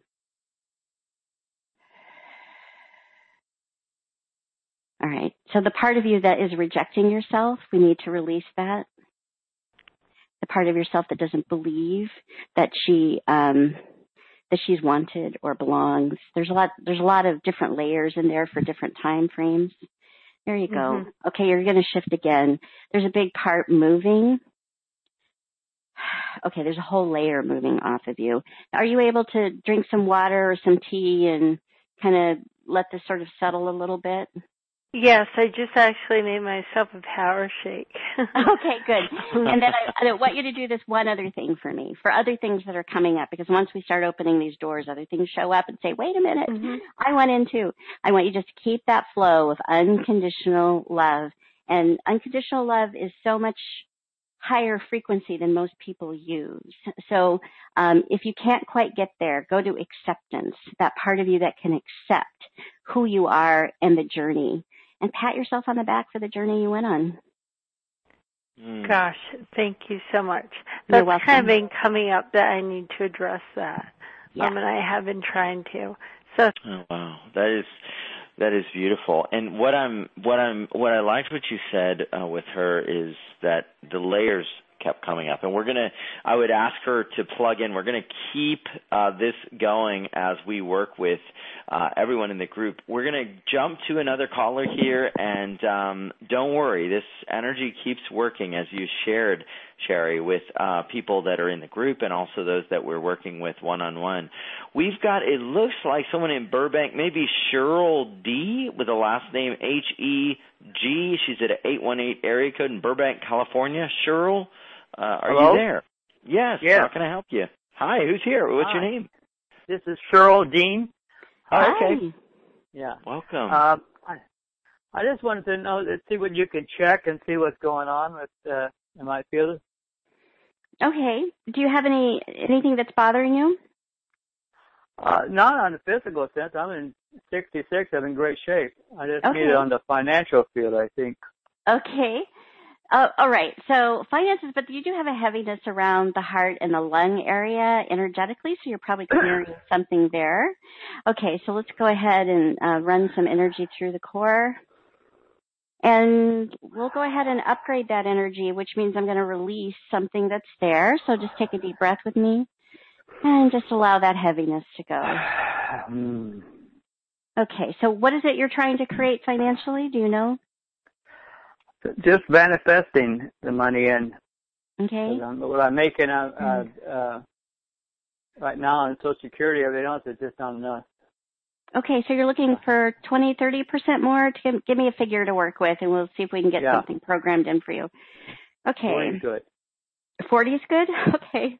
B: All right. So the part of you that is rejecting yourself, we need to release that. The part of yourself that doesn't believe that she's wanted or belongs. There's a lot of different layers in there for different time frames. There you go. Okay, you're going to shift again. There's a big part moving. Okay, there's a whole layer moving off of you. Are you able to drink some water or some tea and kind of let this sort of settle a little bit?
D: Yes, I just actually made myself a power shake.
B: Okay, good. And then I want you to do this one other thing for me, for other things that are coming up, because once we start opening these doors, other things show up and say, wait a minute, I went in too. I want you just to keep that flow of unconditional love. And unconditional love is so much higher frequency than most people use. So if you can't quite get there, go to acceptance, that part of you that can accept who you are and the journey, and pat yourself on the back for the journey you went on.
D: Gosh, thank you so much.
B: You're
D: That's
B: welcome.
D: kind of been coming up that I need to address that.
B: Yeah.
D: And I have been trying to. So
A: oh, wow, that is beautiful. And what I liked what you said with her is that the layers kept coming up. And I would ask her to plug in. We're going to keep this going as we work with everyone in the group. We're going to jump to another caller here, and don't worry, this energy keeps working, as you shared, Sherry, with people that are in the group and also those that we're working with one-on-one. We've got, it looks like someone in Burbank, maybe Cheryl D. with the last name H-E-G. She's at an 818 area code in Burbank, California. Cheryl, are
E: Hello?
A: you there? Yes.
E: Yeah.
A: How can I help you? Hi, who's here? What's
E: Hi.
A: your name?
E: This is Cheryl Dean.
A: Hi. Okay.
E: Yeah.
A: Welcome.
E: I just wanted to know, see what you could check and see what's going on with in my field.
B: Okay. Do you have anything that's bothering you?
E: Not on the physical sense. I'm in 66. I'm in great shape. I just need it on the financial field, I think.
B: Okay. All right. So finances, but you do have a heaviness around the heart and the lung area energetically, so you're probably clearing something there. Okay. So let's go ahead and run some energy through the core. And we'll go ahead and upgrade that energy, which means I'm going to release something that's there. So just take a deep breath with me and just allow that heaviness to go. Okay. So what is it you're trying to create financially? Do you know?
E: Just manifesting the money in.
B: Okay.
E: What I'm making right now on Social Security, everything else is just not enough.
B: Okay, so you're looking for 20, 30% more? To give me a figure to work with, and we'll see if we can get something programmed in for you. Okay.
E: 40 is good.
B: 40 is good? Okay.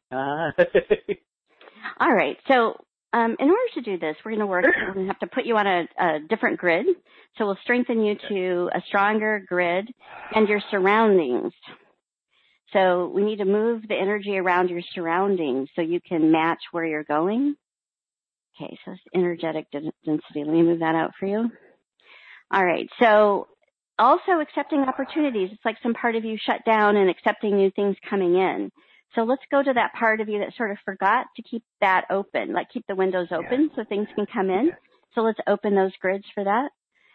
B: All right. So in order to do this, we're going to have to put you on a different grid. So we'll strengthen you to a stronger grid and your surroundings. So we need to move the energy around your surroundings so you can match where you're going. Okay, so it's energetic density. Let me move that out for you. All right, so also accepting opportunities. It's like some part of you shut down and accepting new things coming in. So let's go to that part of you that sort of forgot to keep that open, like keep the windows open so things can come in. So let's open those grids for that.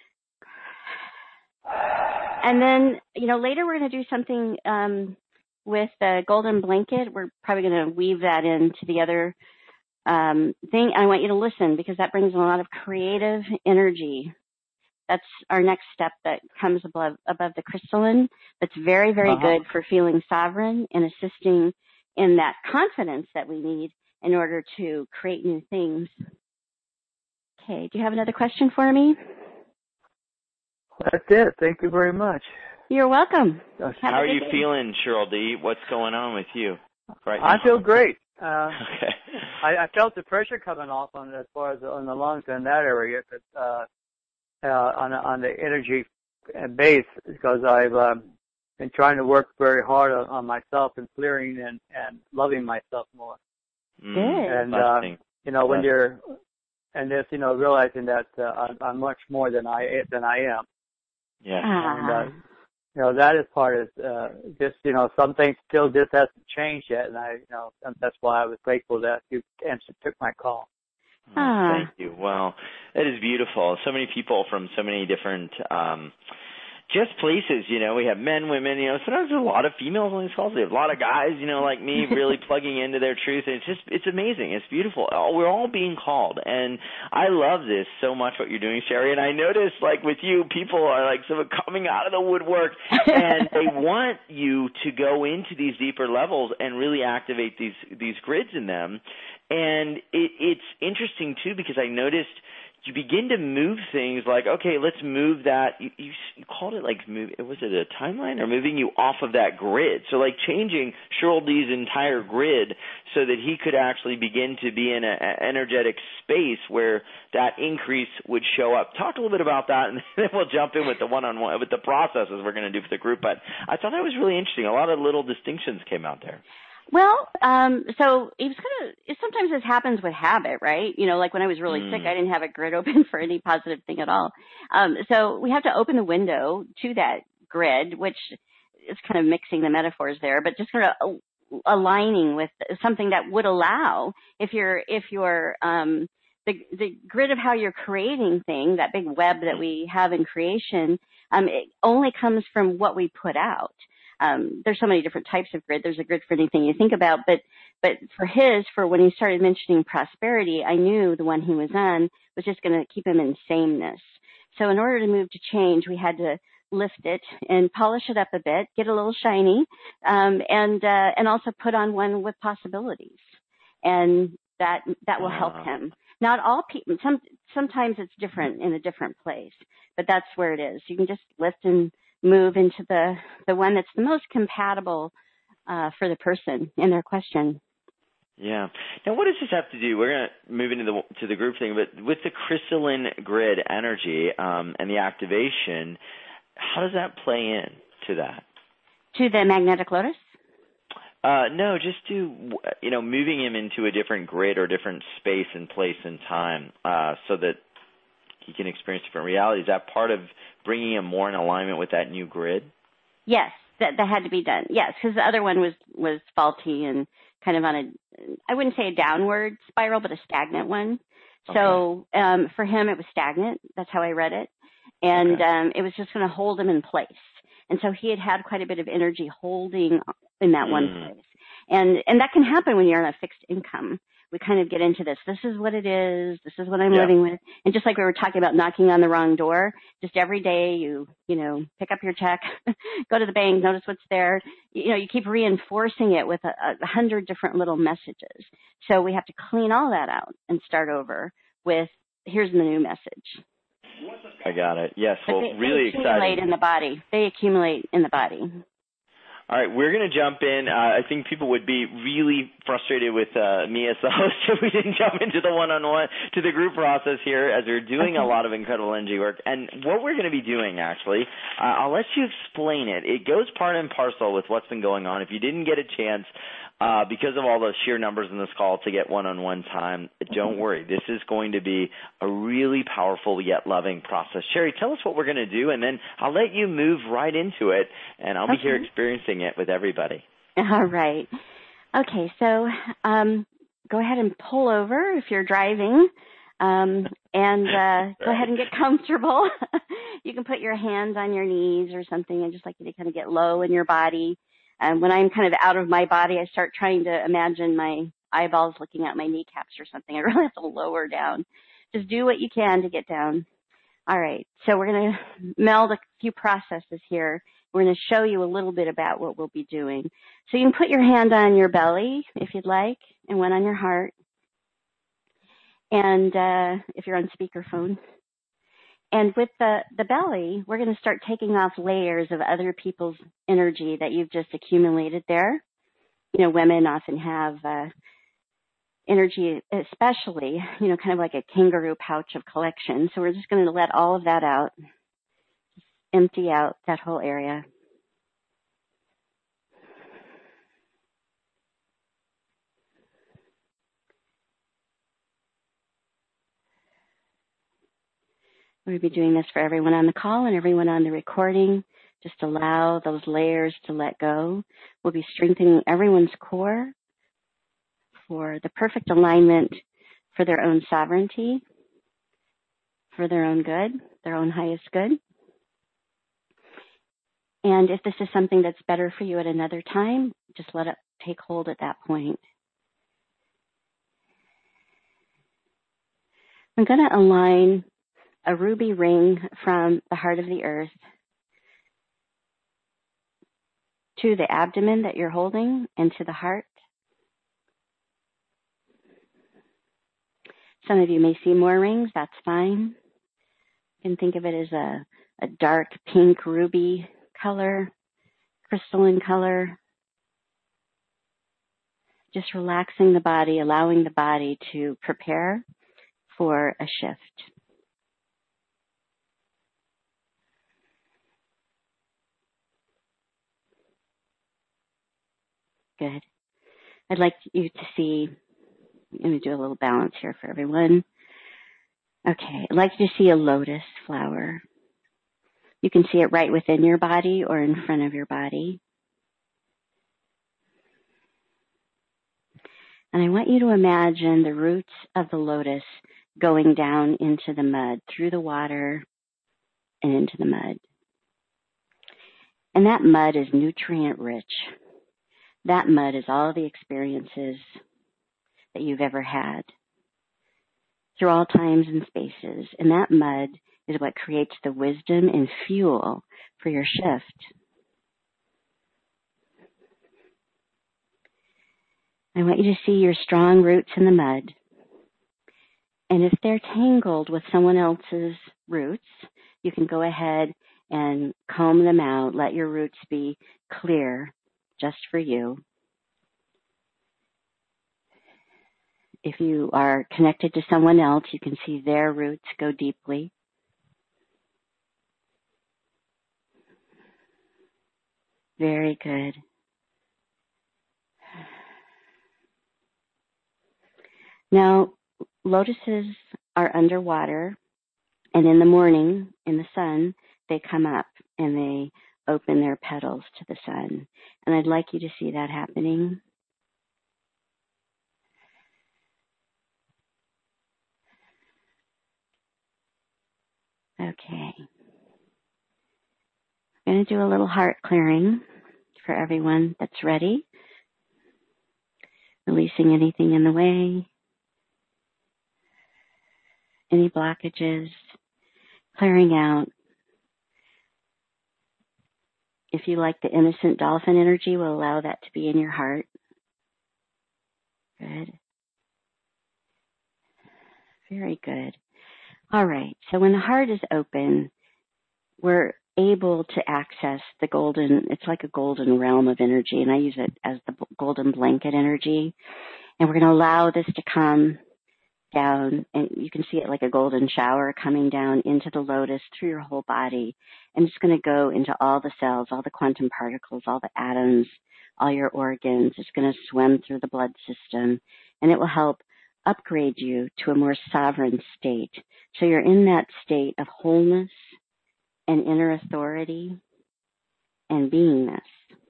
B: And then, later we're going to do something with the golden blanket. We're probably going to weave that into the other thing. I want you to listen because that brings a lot of creative energy. That's our next step that comes above the crystalline. That's very, very good for feeling sovereign and assisting in that confidence that we need in order to create new things. Okay, do you have another question for me?
E: That's it. Thank you very much.
B: You're welcome.
A: How are you feeling, Cheryl D? What's going on with you right now?
E: I feel great.
A: Okay.
E: I felt the pressure coming off as far as on the lungs in that area, on the energy base, because I've been trying to work very hard on myself and clearing and loving myself more.
B: Good.
E: And when you're and this, realizing that I'm much more than I am.
A: Yeah.
E: And that is part of just some things still just hasn't changed yet, and and that's why I was grateful that you took my call.
A: Thank you. Well, it is beautiful. So many people from so many different just places, we have men, women, sometimes there's a lot of females on these calls. We have a lot of guys, like me, really plugging into their truth. And it's amazing. It's beautiful. We're all being called. And I love this so much, what you're doing, Sherry. And I notice, like, with you, people are, like, sort of coming out of the woodwork, and they want you to go into these deeper levels and really activate these grids in them. And it's interesting, too, because I noticed you begin to move things like, okay, let's move that. You called it like was it a timeline or moving you off of that grid? So like changing Cheryl D's entire grid so that he could actually begin to be in an energetic space where that increase would show up. Talk a little bit about that, and then we'll jump in with the one-on-one, with the processes we're going to do for the group. But I thought that was really interesting. A lot of little distinctions came out there.
B: Well, so it was sometimes this happens with habit, right? Like when I was really sick, I didn't have a grid open for any positive thing at all. So we have to open the window to that grid, which is kind of mixing the metaphors there, but just kind of aligning with something that would allow if you're the grid of how you're creating things, that big web that we have in creation, it only comes from what we put out. there's so many different types of grid. There's a grid for anything you think about, but for when he started mentioning prosperity, I knew the one he was on was just going to keep him in sameness. So in order to move to change, we had to lift it and polish it up a bit, get a little shiny, and also put on one with possibilities. And that will help him. Not all people, sometimes it's different in a different place, but that's where it is. You can just lift and move into the one that's the most compatible for the person in their question.
A: Yeah. Now, what does this have to do? We're going to move into the group thing, but with the crystalline grid energy and the activation, how does that play in to that?
B: To the magnetic lotus?
A: No, just to, moving him into a different grid or different space and place and time so that he can experience different realities. Is that part of bringing him more in alignment with that new grid?
B: Yes, that had to be done. Yes, because the other one was faulty and kind of on I wouldn't say a downward spiral, but a stagnant one. Okay. So for him, it was stagnant. That's how I read it. And it was just going to hold him in place. And so he had quite a bit of energy holding in that one place. And that can happen when you're on a fixed income. We kind of get into this. This is what it is. This is what I'm living with. And just like we were talking about knocking on the wrong door, just every day you pick up your check, go to the bank, notice what's there. You keep reinforcing it with 100 different little messages. So we have to clean all that out and start over with, here's the new message.
A: I got it. Yes. Well, really exciting.
B: They accumulate in the body.
A: All right, we're going to jump in. I think people would be really frustrated with me as the host if we didn't jump into the one-on-one, to the group process here, as we're doing a lot of incredible energy work. And what we're going to be doing, actually, I'll let you explain it. It goes part and parcel with what's been going on. If you didn't get a chance, because of all the sheer numbers in this call, to get one-on-one time, don't worry. This is going to be a really powerful yet loving process. Sherry, tell us what we're going to do, and then I'll let you move right into it, and I'll be here experiencing it with everybody.
B: All right. Okay, so go ahead and pull over if you're driving, and go ahead and get comfortable. You can put your hands on your knees or something. I just like you to kind of get low in your body. When I'm kind of out of my body, I start trying to imagine my eyeballs looking at my kneecaps or something. I really have to lower down. Just do what you can to get down. All right. So we're going to meld a few processes here. We're going to show you a little bit about what we'll be doing. So you can put your hand on your belly if you'd like, and one on your heart. And if you're on speakerphone. And with the belly, we're going to start taking off layers of other people's energy that you've just accumulated there. Women often have energy, especially, kind of like a kangaroo pouch of collection. So we're just going to let all of that out, just empty out that whole area. We'll be doing this for everyone on the call and everyone on the recording. Just allow those layers to let go. We'll be strengthening everyone's core for the perfect alignment for their own sovereignty, for their own good, their own highest good. And if this is something that's better for you at another time, just let it take hold at that point. I'm going to align a ruby ring from the heart of the earth to the abdomen that you're holding and to the heart. Some of you may see more rings. That's fine. You can think of it as a dark pink ruby color, crystalline color. Just relaxing the body, allowing the body to prepare for a shift. Good. I'd like you to see, I'm going to do a little balance here for everyone. Okay, I'd like you to see a lotus flower. You can see it right within your body or in front of your body. And I want you to imagine the roots of the lotus going down into the mud, through the water and into the mud. And that mud is nutrient rich. That mud is all the experiences that you've ever had through all times and spaces. And that mud is what creates the wisdom and fuel for your shift. I want you to see your strong roots in the mud. And if they're tangled with someone else's roots, you can go ahead and comb them out. Let your roots be clear just for you. If you are connected to someone else, you can see their roots go deeply. Very good. Now, lotuses are underwater, and in the morning, in the sun, they come up and they open their petals to the sun. And I'd like you to see that happening. Okay. I'm going to do a little heart clearing for everyone that's ready. Releasing anything in the way, any blockages, clearing out. If you like the innocent dolphin energy, we'll allow that to be in your heart. Good. Very good. All right. So when the heart is open, we're able to access the golden, it's like a golden realm of energy, and I use it as the golden blanket energy. And we're going to allow this to come down, and you can see it like a golden shower coming down into the lotus through your whole body. And it's going to go into all the cells, all the quantum particles, all the atoms, all your organs. It's going to swim through the blood system, and it will help upgrade you to a more sovereign state. So you're in that state of wholeness and inner authority and beingness.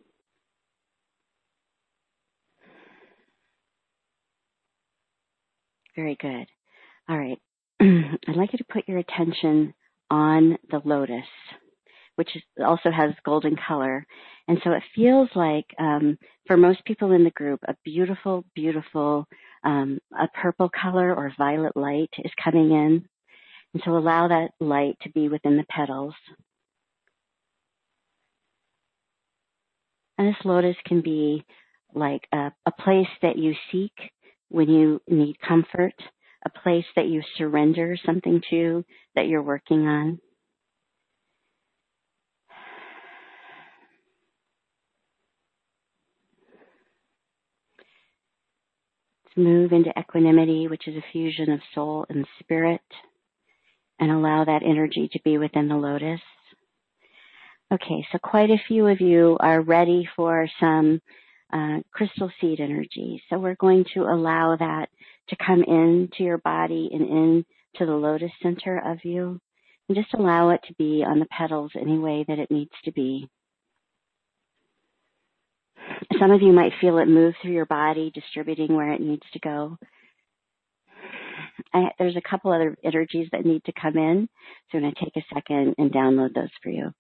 B: Very good. All right. I'd like you to put your attention on the lotus, which also has golden color. And so it feels like, for most people in the group, a beautiful, beautiful, a purple color or violet light is coming in. And so allow that light to be within the petals. And this lotus can be like a place that you seek when you need comfort, a place that you surrender something to that you're working on. Let's move into equanimity, which is a fusion of soul and spirit, and allow that energy to be within the lotus. Okay, so quite a few of you are ready for some crystal seed energy. So we're going to allow that to come into your body and into the lotus center of you. And just allow it to be on the petals any way that it needs to be. Some of you might feel it move through your body, distributing where it needs to go. There's a couple other energies that need to come in, so I'm going to take a second and download those for you.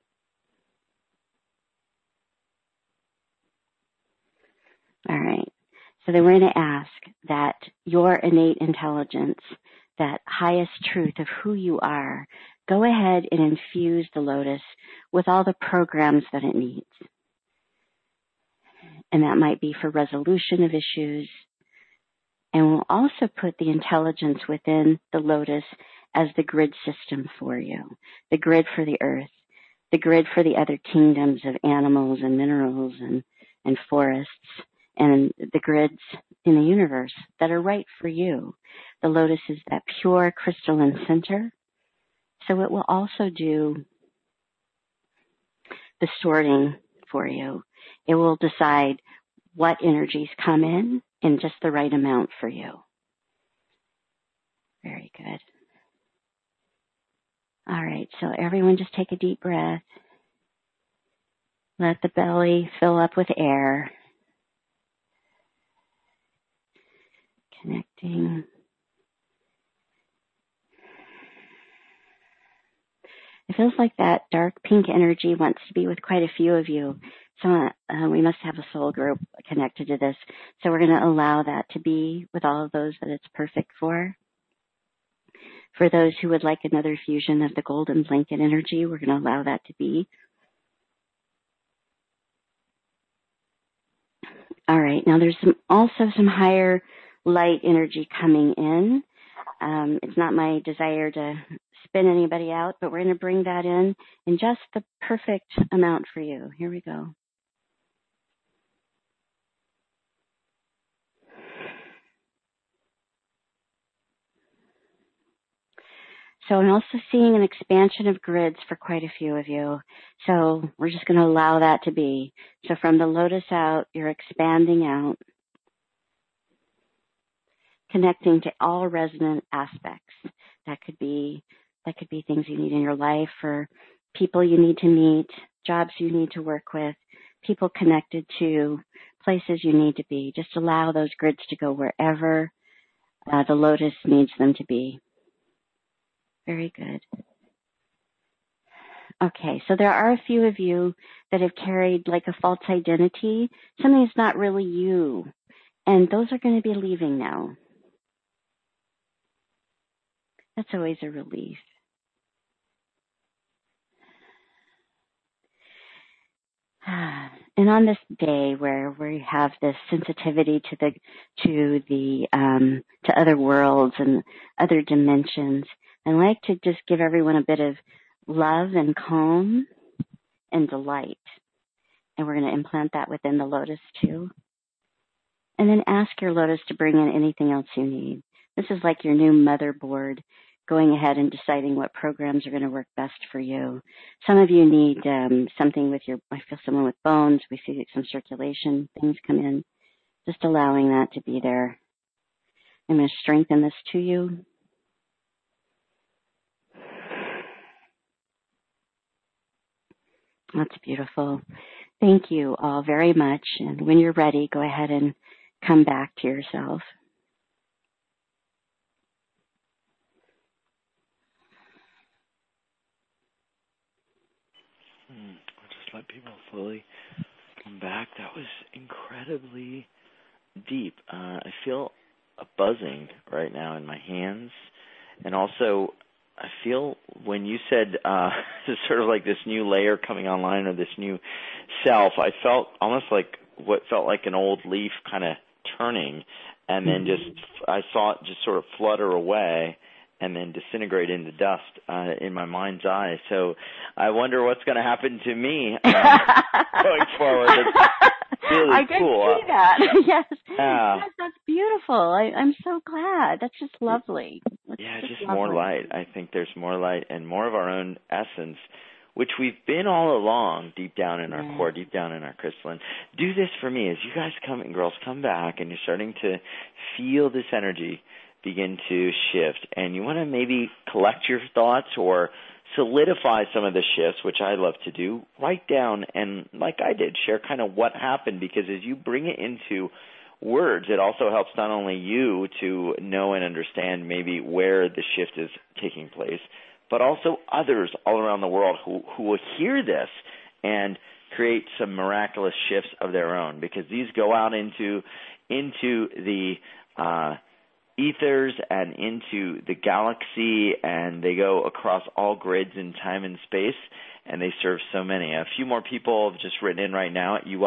B: All right. So then we're going to ask that your innate intelligence, that highest truth of who you are, go ahead and infuse the lotus with all the programs that it needs. And that might be for resolution of issues. And we'll also put the intelligence within the lotus as the grid system for you, the grid for the earth, the grid for the other kingdoms of animals and minerals and forests, and the grids in the universe that are right for you. The lotus is that pure crystalline center. So it will also do the sorting for you. It will decide what energies come in just the right amount for you. Very good. All right, so everyone just take a deep breath. Let the belly fill up with air. Connecting. feels like that dark pink energy wants to be with quite a few of you. So we must have a soul group connected to this. So we're going to allow that to be with all of those that it's perfect for. For those who would like another fusion of the golden blanket energy, we're going to allow that to be. All right. Now there's also some higher light energy coming in. It's not my desire to spin anybody out, but we're going to bring that in just the perfect amount for you. Here we go. So I'm also seeing an expansion of grids for quite a few of you. So we're just going to allow that to be. So from the lotus out, you're expanding out, connecting to all resonant aspects. That could be things you need in your life, or people you need to meet, jobs you need to work with, people connected to places you need to be. Just allow those grids to go wherever the lotus needs them to be. Very good. Okay, so there are a few of you that have carried like a false identity, something that's not really you, and those are going to be leaving now. That's always a relief. And on this day where we have this sensitivity to other worlds and other dimensions, I like to just give everyone a bit of love and calm and delight. And we're going to implant that within the lotus too. And then ask your lotus to bring in anything else you need. This is like your new motherboard, going ahead and deciding what programs are going to work best for you. Some of you need something with I feel someone with bones. We see some circulation things come in. Just allowing that to be there. I'm going to strengthen this to you. That's beautiful. Thank you all very much. And when you're ready, go ahead and come back to yourself.
A: I'll just let people slowly come back. That was incredibly deep. I feel a buzzing right now in my hands. And also, I feel when you said it's sort of like this new layer coming online, or this new self, I felt almost like what felt like an old leaf kind of turning, and then I saw it just sort of flutter away and then disintegrate into dust in my mind's eye. So I wonder what's going to happen to me going forward. It's really
B: I did
A: cool.
B: see that. Yes. Yes, that's beautiful. I'm so glad. That's just lovely.
A: Just more light. I think there's more light and more of our own essence, which we've been all along, deep down in our core, deep down in our crystalline. Do this for me as you guys and girls come back, and you're starting to feel this energy begin to shift, and you want to maybe collect your thoughts or solidify some of the shifts, which I love to do. Write down, and like I did, share kind of what happened, because as you bring it into words, it also helps not only you to know and understand maybe where the shift is taking place, but also others all around the world who will hear this and create some miraculous shifts of their own, because these go out into the ethers and into the galaxy, and they go across all grids in time and space, and they serve so many. A few more people have just written in right now at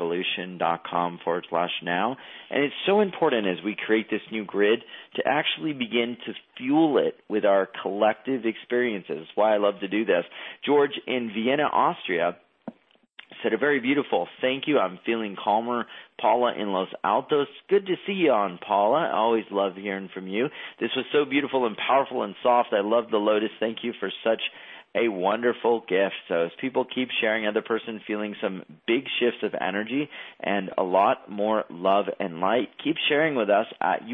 A: uwealthrevolution.com/now, and it's so important as we create this new grid to actually begin to fuel it with our collective experiences. That's why I love to do this. George in Vienna, Austria, said a very beautiful thank you. I'm feeling calmer. Paula in Los Altos. Good to see you on, Paula. I always love hearing from you. This was so beautiful and powerful and soft. I love the lotus. Thank you for such a wonderful gift. So as people keep sharing, other person feeling some big shifts of energy and a lot more love and light, keep sharing with us at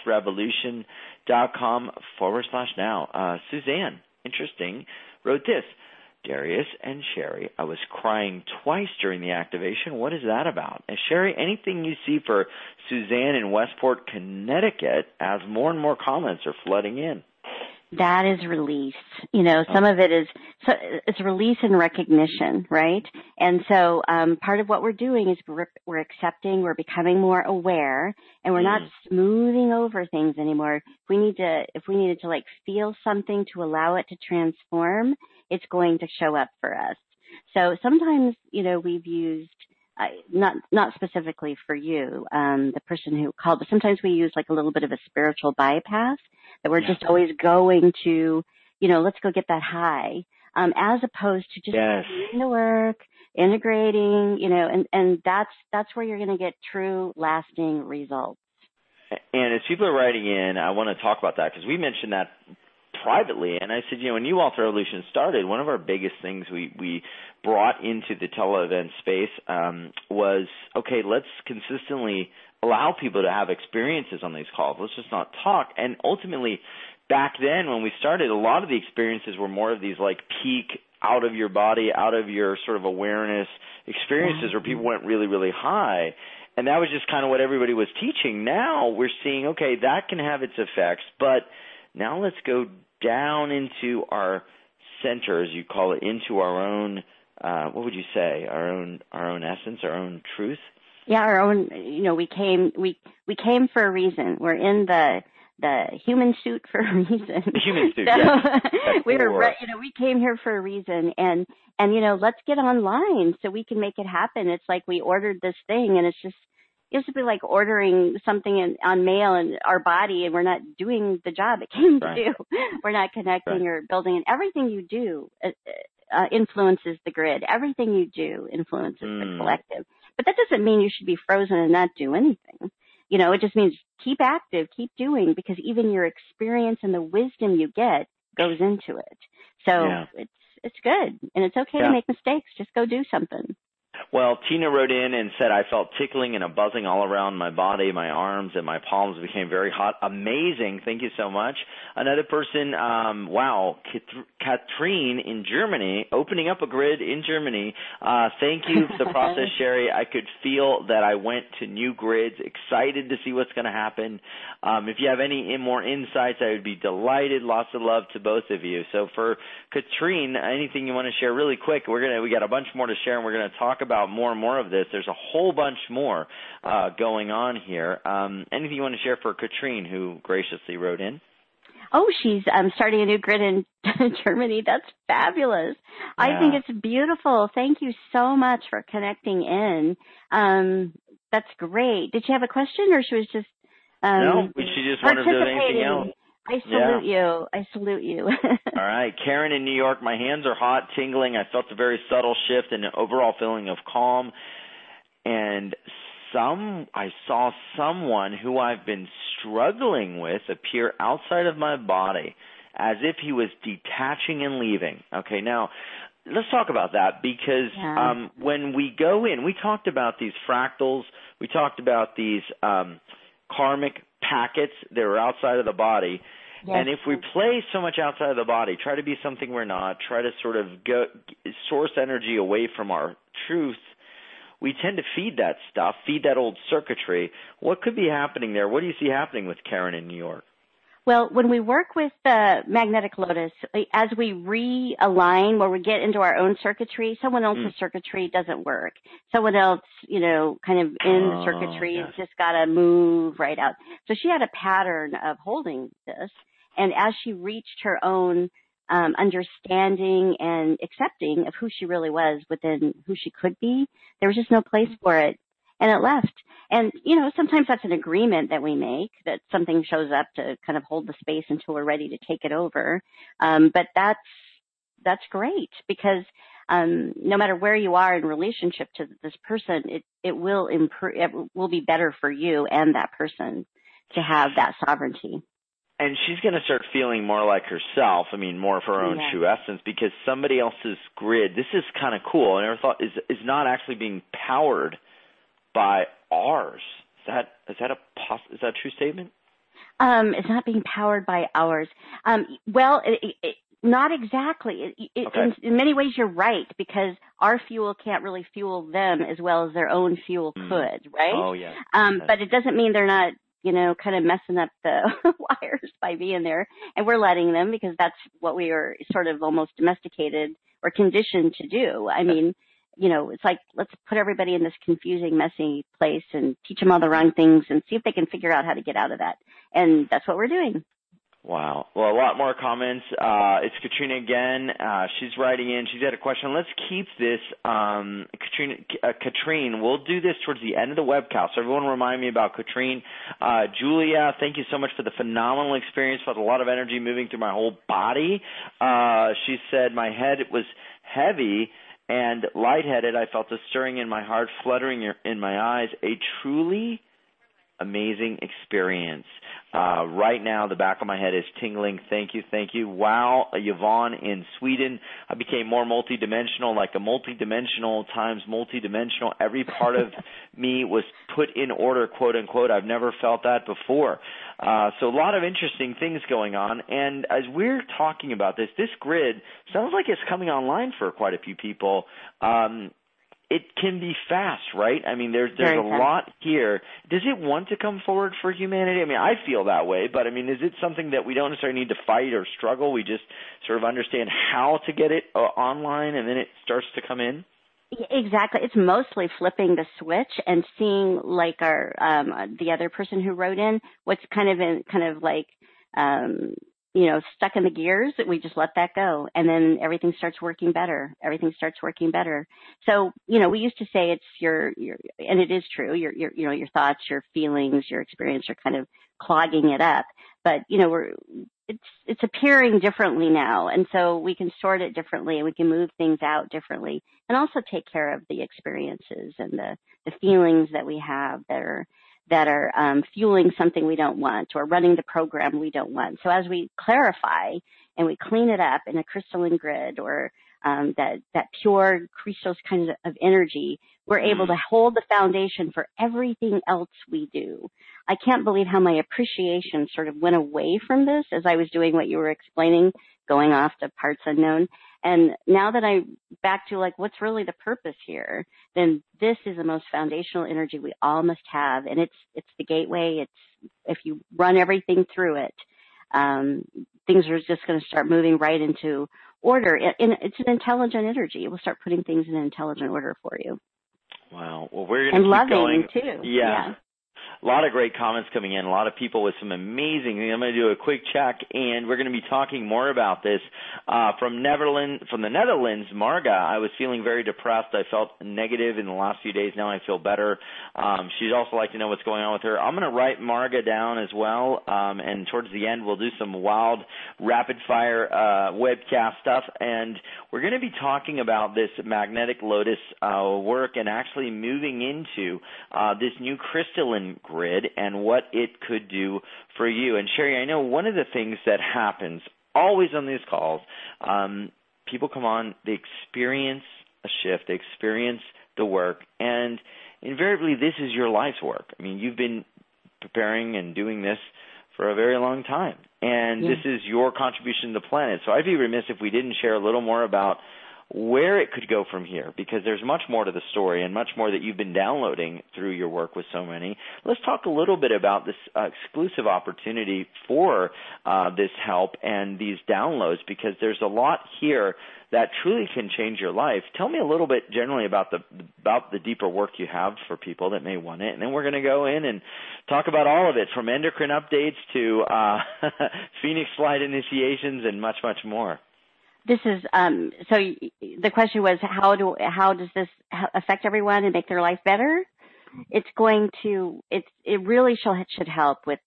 A: uwealthrevolution.com/now. Suzanne, interesting, wrote this. Darius and Sherry, I was crying twice during the activation. What is that about? And Sherry, anything you see for Suzanne in Westport, Connecticut, as more and more comments are flooding in?
B: That is release. You know, some of it is, so it's release and recognition, right? And so, part of what we're doing is we're accepting, we're becoming more aware, and we're not smoothing over things anymore. If we needed to like feel something to allow it to transform, it's going to show up for us. So sometimes, you know, we've used, not specifically for you, the person who called, but sometimes we use like a little bit of a spiritual bypass that we're just always going to, you know, let's go get that high, as opposed to just doing the work, integrating, you know, and that's where you're going to get true lasting results.
A: And as people are writing in, I want to talk about that because we mentioned that privately, and I said, you know, when New Wealth Revolution started, one of our biggest things we brought into the tele-event space was, okay, let's consistently allow people to have experiences on these calls. Let's just not talk. And ultimately, back then when we started, a lot of the experiences were more of these like peak out of your body, out of your sort of awareness experiences where people went really, really high. And that was just kind of what everybody was teaching. Now we're seeing, okay, that can have its effects, but now let's go down into our center, as you call it, into our own, what would you say, our own essence, our own truth?
B: Yeah, our own, you know, we came for a reason. We're in the human suit for a reason.
A: The human suit,
B: so,
A: yes.
B: we came here for a reason, and you know, let's get online so we can make it happen. It's like we ordered this thing, and it used to be like ordering something on mail in our body, and we're not doing the job it came to do. We're not connecting or building, and everything you do influences the grid. Everything you do influences the collective. But that doesn't mean you should be frozen and not do anything. You know, it just means keep active, keep doing, because even your experience and the wisdom you get goes into it. So it's good, and it's okay to make mistakes. Just go do something.
A: Well, Tina wrote in and said, I felt tickling and a buzzing all around my body, my arms, and my palms became very hot. Amazing. Thank you so much. Another person, wow, Katrine in Germany, opening up a grid in Germany. Thank you for the process, Sherry. I could feel that I went to new grids, excited to see what's going to happen. If you have any more insights, I would be delighted. Lots of love to both of you. So for Katrine, anything you want to share really quick? We got a bunch more to share, and we're going to talk about more and more of this. There's a whole bunch more going on here. Anything you want to share for Katrine, who graciously wrote in?
B: Oh, she's starting a new grid in Germany. That's fabulous. Yeah. I think it's beautiful. Thank you so much for connecting in. That's great. Did she have a question, or she was just
A: no, she just wanted to do anything else.
B: I salute you. I salute you.
A: All right. Karen in New York, my hands are hot, tingling. I felt a very subtle shift and an overall feeling of calm. And I saw someone who I've been struggling with appear outside of my body as if he was detaching and leaving. Okay, now let's talk about that because when we go in, we talked about these fractals. We talked about these karmic packets that are outside of the body. Yes. And if we play so much outside of the body, try to be something we're not, try to sort of source energy away from our truth, we tend to feed that stuff, feed that old circuitry. What could be happening there? What do you see happening with Karen in New York?
B: Well, when we work with the magnetic lotus, as we realign, where we get into our own circuitry, someone else's circuitry doesn't work. Someone else, you know, kind of in the circuitry has just got to move right out. So she had a pattern of holding this, and as she reached her own understanding and accepting of who she really was within who she could be, there was just no place for it. And it left. And, you know, sometimes that's an agreement that we make, that something shows up to kind of hold the space until we're ready to take it over. But that's great because, no matter where you are in relationship to this person, it will improve, it will be better for you and that person to have that sovereignty.
A: And she's going to start feeling more like herself. I mean, more of her own true essence, because somebody else's grid, this is kind of cool. I never thought is not actually being powered by ours. Is that a true statement?
B: It's not being powered by ours. Well, not exactly. In many ways, you're right, because our fuel can't really fuel them as well as their own fuel could, right?
A: Oh, yeah.
B: But it doesn't mean they're not, kind of messing up the wires by being there. And we're letting them because that's what we are sort of almost domesticated or conditioned to do. I mean, it's like, let's put everybody in this confusing, messy place and teach them all the wrong things and see if they can figure out how to get out of that. And that's what we're doing.
A: Wow. Well, a lot more comments. It's Katrina again. She's writing in. She's got a question. Let's keep this, Katrine, we'll do this towards the end of the webcast. So everyone remind me about Katrine. Julia, thank you so much for the phenomenal experience. Felt a lot of energy moving through my whole body. She said my head was heavy and lightheaded. I felt a stirring in my heart, fluttering in my eyes. A truly amazing experience. Right now, the back of my head is tingling. Thank you. Wow, Yvonne in Sweden. I became more multidimensional, like a multidimensional times multidimensional. Every part of me was put in order, quote unquote. I've never felt that before. So a lot of interesting things going on. And as we're talking about this grid sounds like it's coming online for quite a few people. It can be fast, right? I mean, there's a lot here. Does it want to come forward for humanity? I mean, I feel that way, but I mean, is it something that we don't necessarily need to fight or struggle? We just sort of understand how to get it online, and then it starts to come in?
B: Exactly. It's mostly flipping the switch and seeing, like our the other person who wrote in, what's kind of like stuck in the gears. We just let that go, and then everything starts working better. So, we used to say it's your, and it is true. Your thoughts, your feelings, your experience are kind of clogging it up. But it's appearing differently now, and so we can sort it differently, and we can move things out differently, and also take care of the experiences and the feelings that we have that are fueling something we don't want or running the program we don't want. So as we clarify and we clean it up in a crystalline grid or that pure crystals kind of energy, we're able to hold the foundation for everything else we do. I can't believe how my appreciation sort of went away from this as I was doing what you were explaining, going off to parts unknown. And now that I'm back to like, what's really the purpose here? Then this is the most foundational energy we all must have. And it's the gateway. If you run everything through it, things are just going to start moving right into order. And it's an intelligent energy. It will start putting things in an intelligent order for you.
A: Wow. Well, we're going to keep going.
B: And loving, too.
A: Yeah. A lot of great comments coming in, a lot of people with some amazing things. I'm going to do a quick check, and we're going to be talking more about this. From the Netherlands, Marga, I was feeling very depressed. I felt negative in the last few days. Now I feel better. She'd also like to know what's going on with her. I'm going to write Marga down as well, and towards the end we'll do some wild rapid-fire webcast stuff, and we're going to be talking about this magnetic lotus work and actually moving into this new crystalline grid and what it could do for you. And Sherry, I know one of the things that happens always on these calls, people come on, they experience a shift, they experience the work, and invariably this is your life's work. I mean, you've been preparing and doing this for a very long time, and this is your contribution to the planet. So I'd be remiss if we didn't share a little more about where it could go from here, because there's much more to the story and much more that you've been downloading through your work with so many. Let's talk a little bit about this exclusive opportunity for this help and these downloads, because there's a lot here that truly can change your life. Tell me a little bit generally about the deeper work you have for people that may want it, and then we're going to go in and talk about all of it, from endocrine updates to Phoenix Flight initiations and much, much more.
B: This is so the question was, how does this affect everyone and make their life better? It's going to it really should help with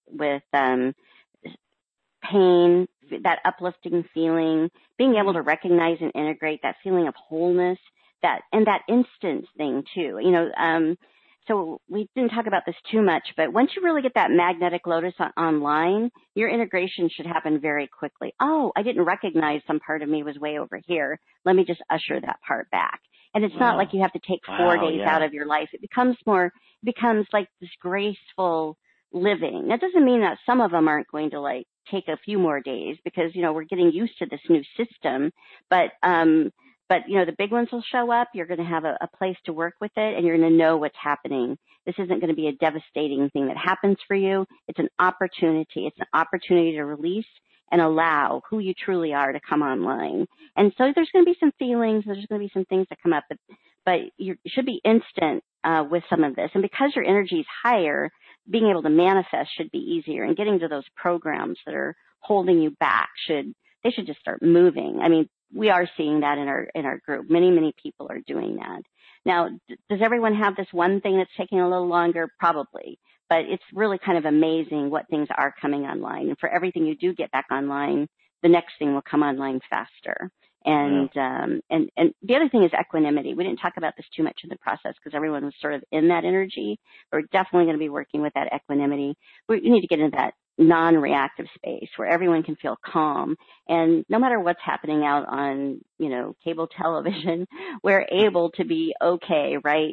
B: pain, that uplifting feeling, being able to recognize and integrate that feeling of wholeness, that instant thing too. So we didn't talk about this too much, but once you really get that magnetic lotus online, your integration should happen very quickly. Oh, I didn't recognize some part of me was way over here. Let me just usher that part back. And it's not like you have to take 4 days out of your life. It becomes like this graceful living. That doesn't mean that some of them aren't going to like take a few more days, because, we're getting used to this new system. But But, the big ones will show up. You're going to have a place to work with it, and you're going to know what's happening. This isn't going to be a devastating thing that happens for you. It's an opportunity. It's an opportunity to release and allow who you truly are to come online. And so there's going to be some feelings. There's going to be some things that come up, but you should be instant with some of this. And because your energy is higher, being able to manifest should be easier. And getting to those programs that are holding you back they should just start moving. I mean, we are seeing that in our group. Many people are doing that. Now, does everyone have this one thing that's taking a little longer? Probably. But it's really kind of amazing what things are coming online. And for everything you do get back online, the next thing will come online faster. And the other thing is equanimity. We didn't talk about this too much in the process because everyone was sort of in that energy. We're definitely going to be working with that equanimity. We need to get into that non-reactive space where everyone can feel calm. And no matter what's happening out on, cable television, we're able to be okay, right?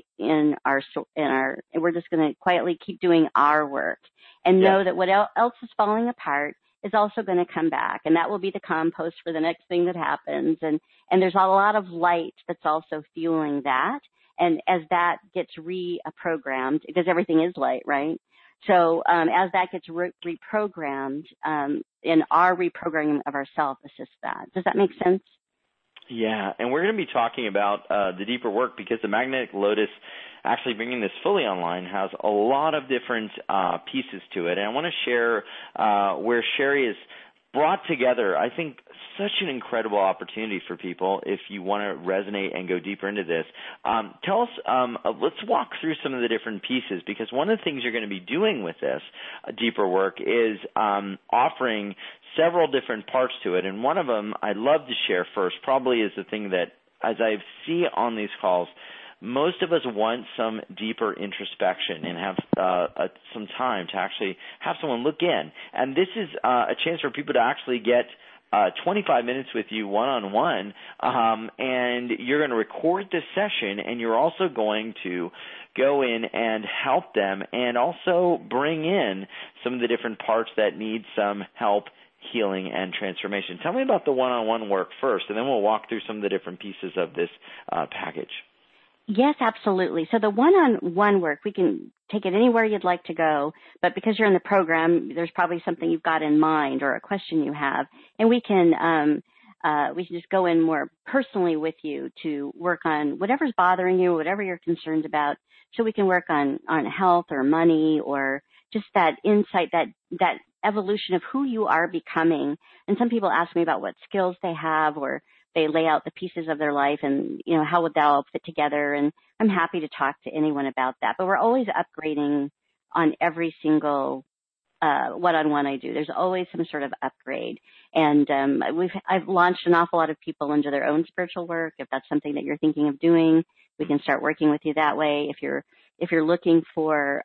B: We're just going to quietly keep doing our work and know that what else is falling apart is also going to come back, and that will be the compost for the next thing that happens. And there's a lot of light that's also fueling that. And as that gets reprogrammed, because everything is light, right? So as that gets reprogrammed, and our reprogramming of ourselves assists that. Does that make sense?
A: Yeah, and we're going to be talking about the deeper work because the Magnetic Lotus, actually bringing this fully online, has a lot of different pieces to it. And I want to share where Sherry has brought together, I think, such an incredible opportunity for people if you want to resonate and go deeper into this. Tell us, let's walk through some of the different pieces, because one of the things you're going to be doing with this deeper work is offering several different parts to it. And one of them I'd love to share first probably is the thing that, as I see on these calls, most of us want some deeper introspection and have some time to actually have someone look in. And this is a chance for people to actually get 25 minutes with you one-on-one, and you're going to record this session, and you're also going to go in and help them and also bring in some of the different parts that need some help, healing, and transformation. Tell me about the one-on-one work first, and then we'll walk through some of the different pieces of this package.
B: Yes, absolutely. So the one-on-one work, we can take it anywhere you'd like to go, but because you're in the program, there's probably something you've got in mind or a question you have, and we can just go in more personally with you to work on whatever's bothering you, whatever you're concerned about, so we can work on health or money or just that insight, that evolution of who you are becoming. And some people ask me about what skills they have, or they lay out the pieces of their life and, how would that all fit together? And I'm happy to talk to anyone about that. But we're always upgrading on every single one-on-one I do. There's always some sort of upgrade. And I've launched an awful lot of people into their own spiritual work. If that's something that you're thinking of doing, we can start working with you that way. If you're looking for,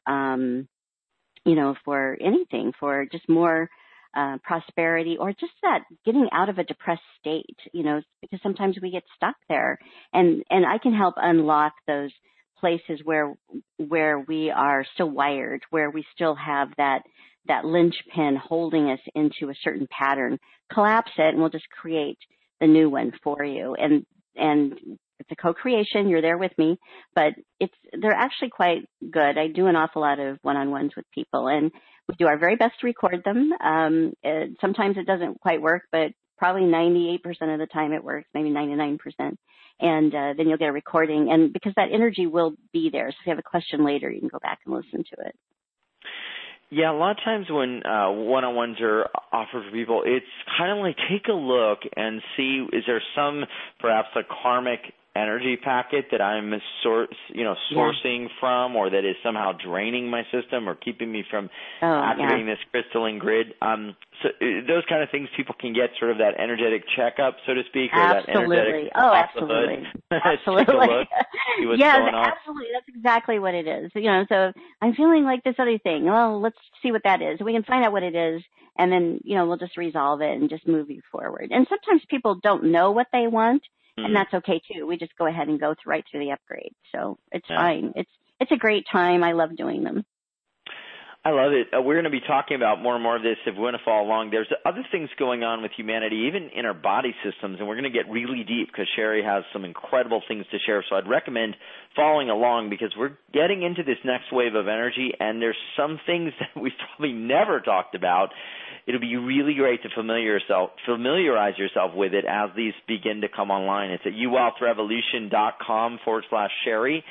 B: for anything, for just more prosperity, or just that getting out of a depressed state, because sometimes we get stuck there, and I can help unlock those places where we are still wired, where we still have that linchpin holding us into a certain pattern. Collapse it, and we'll just create the new one for you. And it's a co-creation. You're there with me, but they're actually quite good. I do an awful lot of one-on-ones with people, and we do our very best to record them. Sometimes it doesn't quite work, but probably 98% of the time it works, maybe 99%. And then you'll get a recording, and because that energy will be there. So if you have a question later, you can go back and listen to it.
A: Yeah, a lot of times when one-on-ones are offered for people, it's kind of like take a look and see, is there some perhaps a karmic energy packet that I'm sourcing from, or that is somehow draining my system or keeping me from activating this crystalline grid. So those kind of things, people can get sort of that energetic checkup, so to speak, or that energetic
B: absolutely. Absolutely.
A: Take a look, see what's going on.
B: Absolutely. That's exactly what it is. So I'm feeling like this other thing. Well, let's see what that is. We can find out what it is, and then, we'll just resolve it and just move you forward. And sometimes people don't know what they want. And that's okay too. We just go ahead and go right through the upgrade. So it's fine. It's a great time. I love doing them.
A: I love it. We're going to be talking about more and more of this if we want to follow along. There's other things going on with humanity, even in our body systems, and we're going to get really deep because Sherry has some incredible things to share. So I'd recommend following along because we're getting into this next wave of energy, and there's some things that we've probably never talked about. It'll be really great to familiarize yourself with it as these begin to come online. It's at uwealthrevolution.com/Sherry,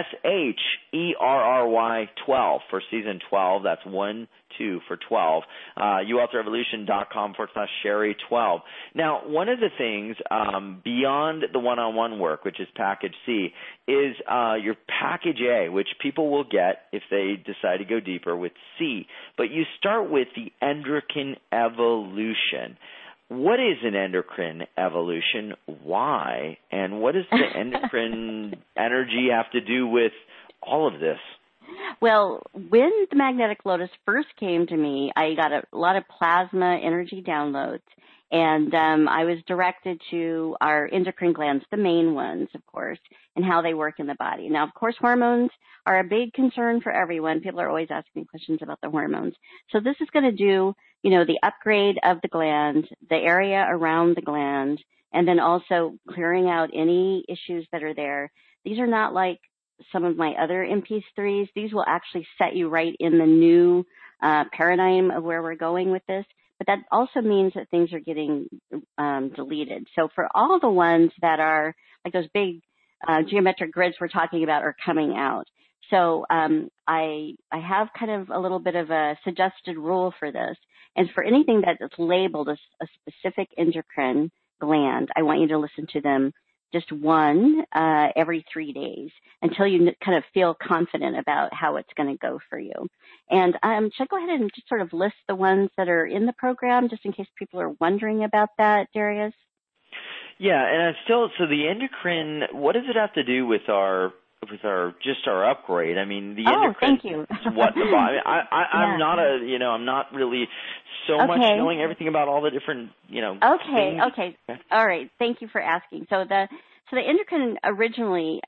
A: SHERRY 12 for season 12. That's 1, 2 for 12. uwealthrevolution.com/Sherry 12. Now, one of the things beyond the one-on-one work, which is package C, is your package A, which people will get if they decide to go deeper with C. But you start with the endocrine evolution. What is an endocrine evolution? Why? And what does the endocrine energy have to do with all of this?
B: Well, when the magnetic lotus first came to me, I got a lot of plasma energy downloads, and I was directed to our endocrine glands, the main ones, of course, and how they work in the body. Now, of course, hormones are a big concern for everyone. People are always asking me questions about the hormones. So this is going to do, the upgrade of the gland, the area around the gland, and then also clearing out any issues that are there. These are not like some of my other MP3s. These will actually set you right in the new paradigm of where we're going with this. But that also means that things are getting deleted. So for all the ones that are like those big geometric grids we're talking about are coming out. So I have kind of a little bit of a suggested rule for this. And for anything that is labeled as a specific endocrine gland, I want you to listen to them just one every 3 days until you kind of feel confident about how it's going to go for you. And should I go ahead and just sort of list the ones that are in the program just in case people are wondering about that, Darius?
A: Yeah, and so the endocrine, what does it have to do with our upgrade? I mean, the endocrine.
B: Thank you.
A: What the body? I'm not I'm not really so much knowing everything about all the different,
B: Okay.
A: things.
B: Okay. All right. Thank you for asking. So the endocrine originally,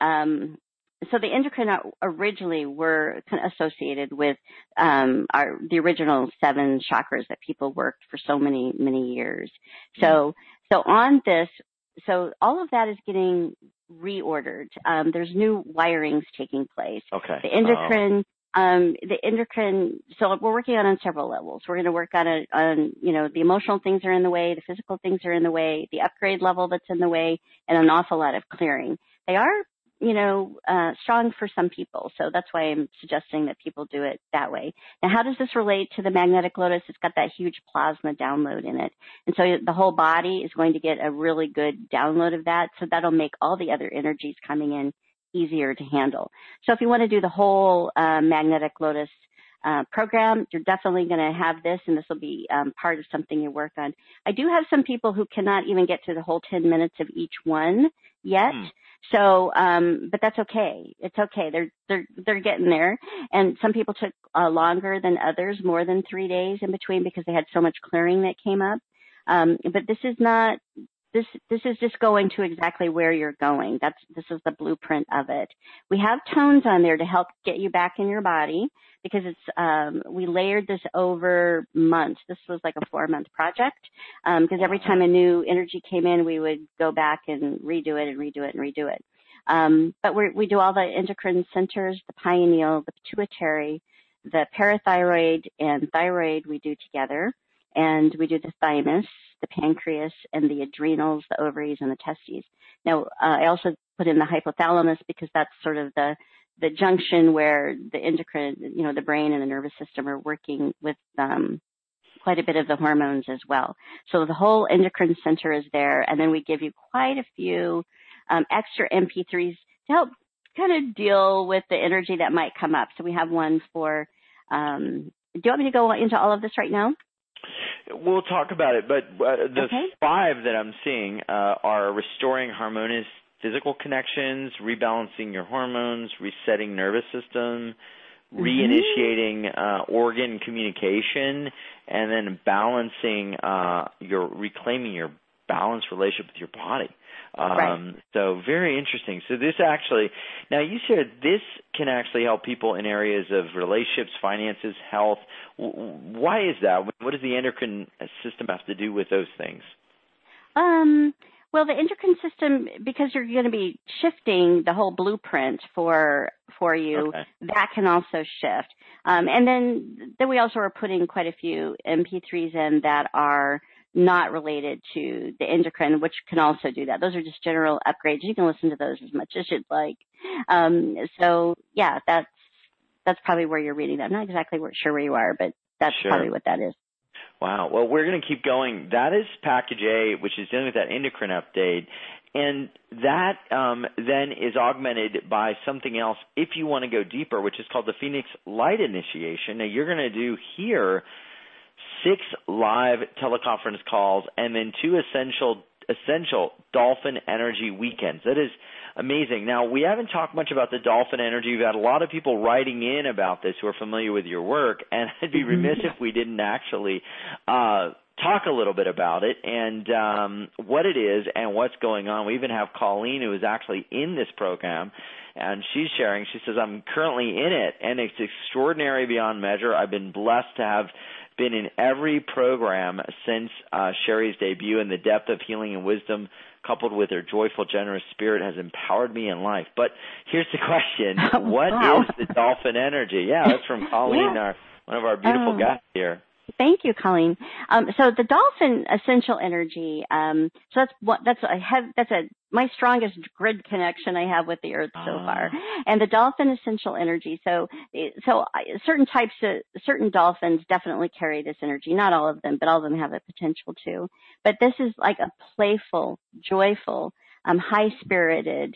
B: were kind of associated with the original 7 chakras that people worked for so many years. So on this. So all of that is getting reordered. There's new wirings taking place.
A: Okay.
B: The endocrine, so we're working on several levels. We're going to work on the emotional things are in the way, the physical things are in the way, the upgrade level that's in the way, and an awful lot of clearing. They are, strong for some people. So that's why I'm suggesting that people do it that way. Now, how does this relate to the magnetic lotus? It's got that huge plasma download in it. And so the whole body is going to get a really good download of that. So that'll make all the other energies coming in easier to handle. So if you want to do the whole magnetic lotus program, you're definitely going to have this, and this will be part of something you work on. I do have some people who cannot even get to the whole 10 minutes of each one yet. So, but that's okay. It's okay. They're getting there. And some people took longer than others, more than 3 days in between because they had so much clearing that came up. But this is not, this is just going to exactly where you're going. This is the blueprint of it. We have tones on there to help get you back in your body because it's, we layered this over months. This was like a 4-month project. Because every time a new energy came in, we would go back and redo it and redo it and redo it. But we do all the endocrine centers, the pineal, the pituitary, the parathyroid and thyroid we do together. And we do the thymus, the pancreas, and the adrenals, the ovaries, and the testes. Now, I also put in the hypothalamus because that's sort of the junction where the endocrine, the brain and the nervous system are working with quite a bit of the hormones as well. So the whole endocrine center is there, and then we give you quite a few extra MP3s to help kind of deal with the energy that might come up. So we have one for, do you want me to go into all of this right now?
A: We'll talk about it, but the 5 that I'm seeing are restoring harmonious physical connections, rebalancing your hormones, resetting nervous system, reinitiating organ communication, and then balancing reclaiming your balanced relationship with your body.
B: Right.
A: So very interesting. So this actually, now you said this can actually help people in areas of relationships, finances, health. Why is that? What does the endocrine system have to do with those things?
B: Well, the endocrine system, because you're going to be shifting the whole blueprint for you,
A: okay.
B: that can also shift. And then we also are putting quite a few MP3s in that are not related to the endocrine, which can also do that. Those are just general upgrades. You can listen to those as much as you'd like. So yeah, that's probably where you're reading that. I'm not exactly sure where you are, but that's
A: Sure.
B: probably what that is.
A: Wow. Well, we're going to keep going. That is package A, which is dealing with that endocrine update. And that then is augmented by something else if you want to go deeper, which is called the Phoenix Light Initiation. Now, you're going to do here 6 live teleconference calls and then 2 essential dolphin energy weekends. That is amazing. Now, we haven't talked much about the dolphin energy. We've had a lot of people writing in about this who are familiar with your work, and I'd be remiss if we didn't actually talk a little bit about it and what it is and what's going on. We even have Colleen, who is actually in this program, and she's sharing. She says, I'm currently in it, and it's extraordinary beyond measure. I've been blessed to have been in every program since Sherry's debut, and the depth of healing and wisdom coupled with her joyful, generous spirit has empowered me in life. But here's the question. What is the dolphin energy? Yeah, that's from Colleen, one of our beautiful guests here.
B: Thank you, Colleen. So the dolphin essential energy. So that's my strongest grid connection I have with the earth so far, and the dolphin essential energy. So certain dolphins definitely carry this energy. Not all of them, but all of them have the potential to. But this is like a playful, joyful, high-spirited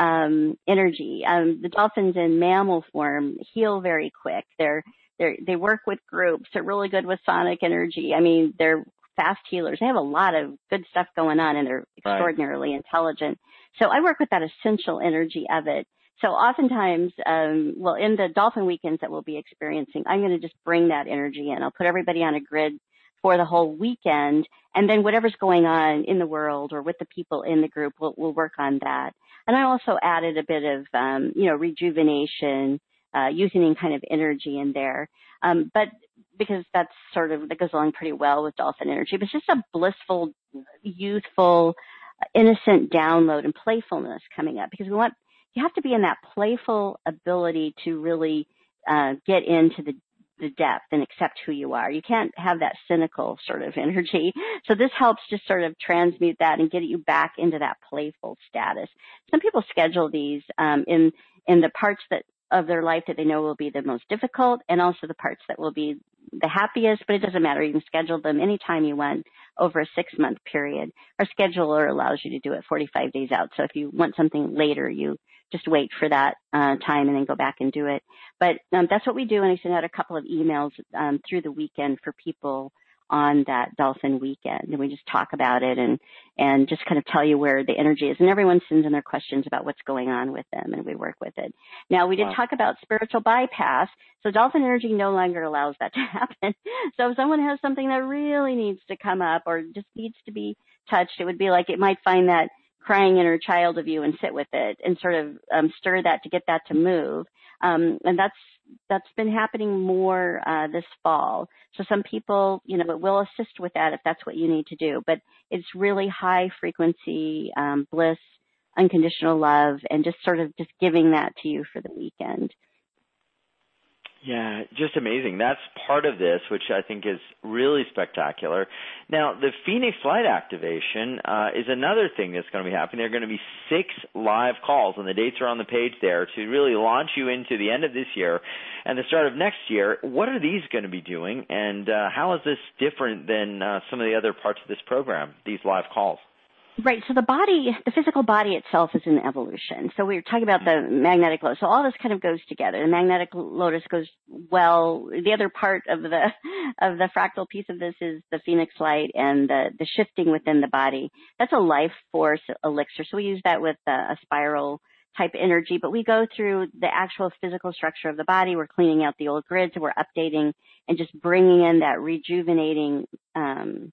B: energy. The dolphins in mammal form heal very quick. They work with groups. They're really good with sonic energy. I mean, they're fast healers. They have a lot of good stuff going on, and they're extraordinarily intelligent. So I work with that essential energy of it. So oftentimes, in the dolphin weekends that we'll be experiencing, I'm going to just bring that energy in. I'll put everybody on a grid for the whole weekend, and then whatever's going on in the world or with the people in the group, we'll work on that. And I also added a bit of, rejuvenation, using kind of energy in there. But because that goes along pretty well with dolphin energy, but it's just a blissful, youthful, innocent download and playfulness coming up, because you have to be in that playful ability to really, get into the depth and accept who you are. You can't have that cynical sort of energy. So this helps just sort of transmute that and get you back into that playful status. Some people schedule these, in the parts of their life that they know will be the most difficult, and also the parts that will be the happiest, but it doesn't matter. You can schedule them anytime you want over a 6-month period. Our scheduler allows you to do it 45 days out. So if you want something later, you just wait for that time and then go back and do it. But that's what we do, and I send out a couple of emails through the weekend for people on that dolphin weekend, and we just talk about it and just kind of tell you where the energy is, and everyone sends in their questions about what's going on with them, and we work with it. Now, we did talk about spiritual bypass, so dolphin energy no longer allows that to happen. So if someone has something that really needs to come up or just needs to be touched, it would be like it might find that crying inner child of you and sit with it and sort of stir that to get that to move. And that's been happening more this fall. So some people, it will assist with that if that's what you need to do. But it's really high frequency bliss, unconditional love, and just sort of just giving that to you for the weekend.
A: Yeah, just amazing. That's part of this, which I think is really spectacular. Now, the Phoenix Light activation is another thing that's going to be happening. There are going to be 6 live calls, and the dates are on the page there, to really launch you into the end of this year and the start of next year. What are these going to be doing, and how is this different than some of the other parts of this program, these live calls?
B: Right. So the physical body itself is an evolution. So we were talking about the magnetic lotus. So all this kind of goes together. The magnetic lotus goes well. The other part of the fractal piece of this is the Phoenix light and the shifting within the body. That's a life force elixir. So we use that with a spiral type energy, but we go through the actual physical structure of the body. We're cleaning out the old grids. We're updating and just bringing in that rejuvenating,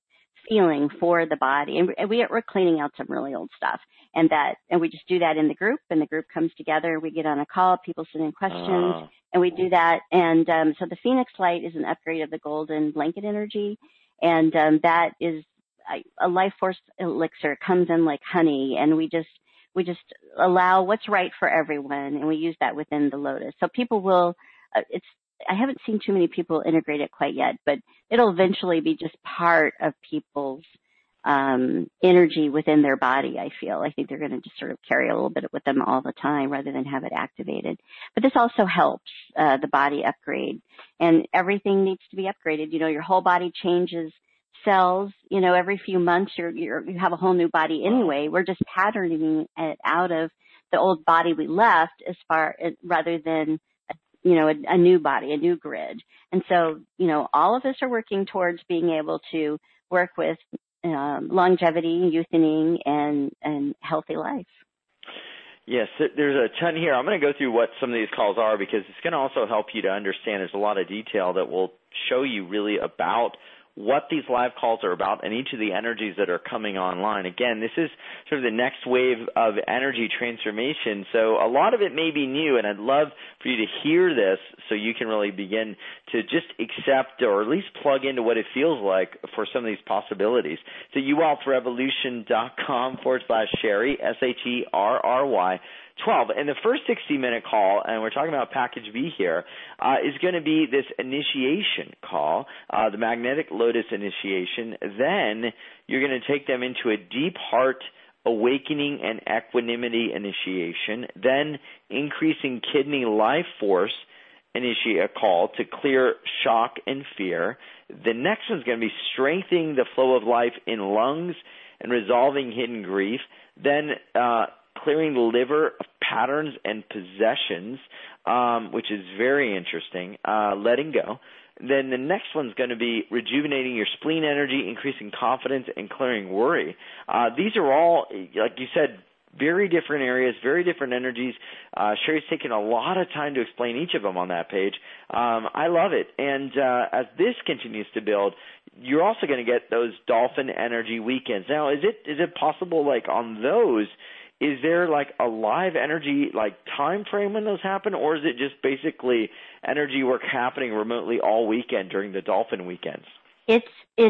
B: feeling for the body. And we're cleaning out some really old stuff. And we just do that in the group, and the group comes together. We get on a call, people send in questions, and we do that. And so the Phoenix Light is an upgrade of the golden blanket energy. And that is a life force elixir. It comes in like honey, and we just allow what's right for everyone, and we use that within the Lotus. So people will, I haven't seen too many people integrate it quite yet, but it'll eventually be just part of people's energy within their body, I feel. I think they're going to just sort of carry a little bit with them all the time rather than have it activated. But this also helps the body upgrade, and everything needs to be upgraded. You know, your whole body changes cells, you know, every few months you have a whole new body anyway. We're just patterning it out of the old body we left rather than, you know, a new body, a new grid. And so, you know, all of us are working towards being able to work with longevity, youthening, and healthy life.
A: Yes, there's a ton here. I'm going to go through what some of these calls are because it's going to also help you to understand. There's a lot of detail that will show you really about what these live calls are about and each of the energies that are coming online. Again, this is sort of the next wave of energy transformation, so a lot of it may be new, and I'd love for you to hear this so you can really begin to just accept or at least plug into what it feels like for some of these possibilities. So uwealthrevolution.com/Sherry, SHERRY 12. And the first 60-minute call, and we're talking about package B here, is going to be this initiation call, the Magnetic Lotus initiation. Then you're going to take them into a deep heart awakening and equanimity initiation, then increasing kidney life force initiate a call to clear shock and fear. The next one's going to be strengthening the flow of life in lungs and resolving hidden grief. Then clearing the liver of patterns and possessions, which is very interesting, letting go. Then the next one's going to be rejuvenating your spleen energy, increasing confidence, and clearing worry. These are all, like you said, very different areas, very different energies. Sherry's taken a lot of time to explain each of them on that page. I love it. And as this continues to build, you're also going to get those dolphin energy weekends. Now, is it possible, like on those, is there like a live energy like time frame when those happen, or is it just basically energy work happening remotely all weekend during the dolphin weekends?
B: It's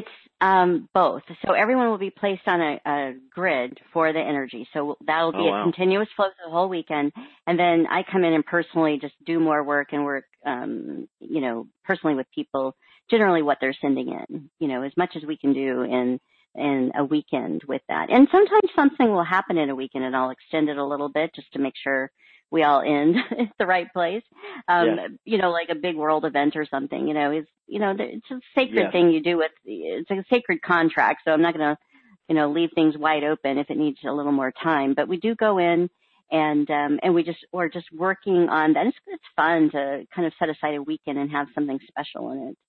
B: both. So everyone will be placed on a grid for the energy. So that'll be a continuous flow for the whole weekend. And then I come in and personally just do more work and work, you know, personally with people, generally what they're sending in, you know, as much as we can do in a weekend with that. And sometimes something will happen in a weekend and I'll extend it a little bit just to make sure we all end at the right place. You know, like a big world event or something, you know, it's a sacred thing you do it's a sacred contract. So I'm not going to, you know, leave things wide open if it needs a little more time, but we do go in and we're just working on that. It's fun to kind of set aside a weekend and have something special in it.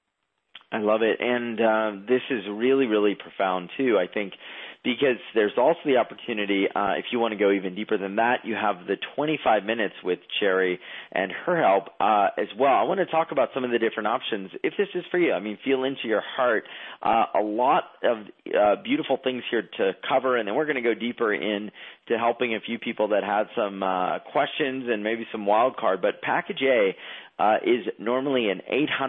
A: I love it. And this is really, really profound, too, I think, because there's also the opportunity, if you want to go even deeper than that, you have the 25 minutes with Sherry and her help as well. I want to talk about some of the different options, if this is for you. I mean, feel into your heart. A lot of beautiful things here to cover, and then we're going to go deeper into helping a few people that had some questions and maybe some wild card. But Package A is normally an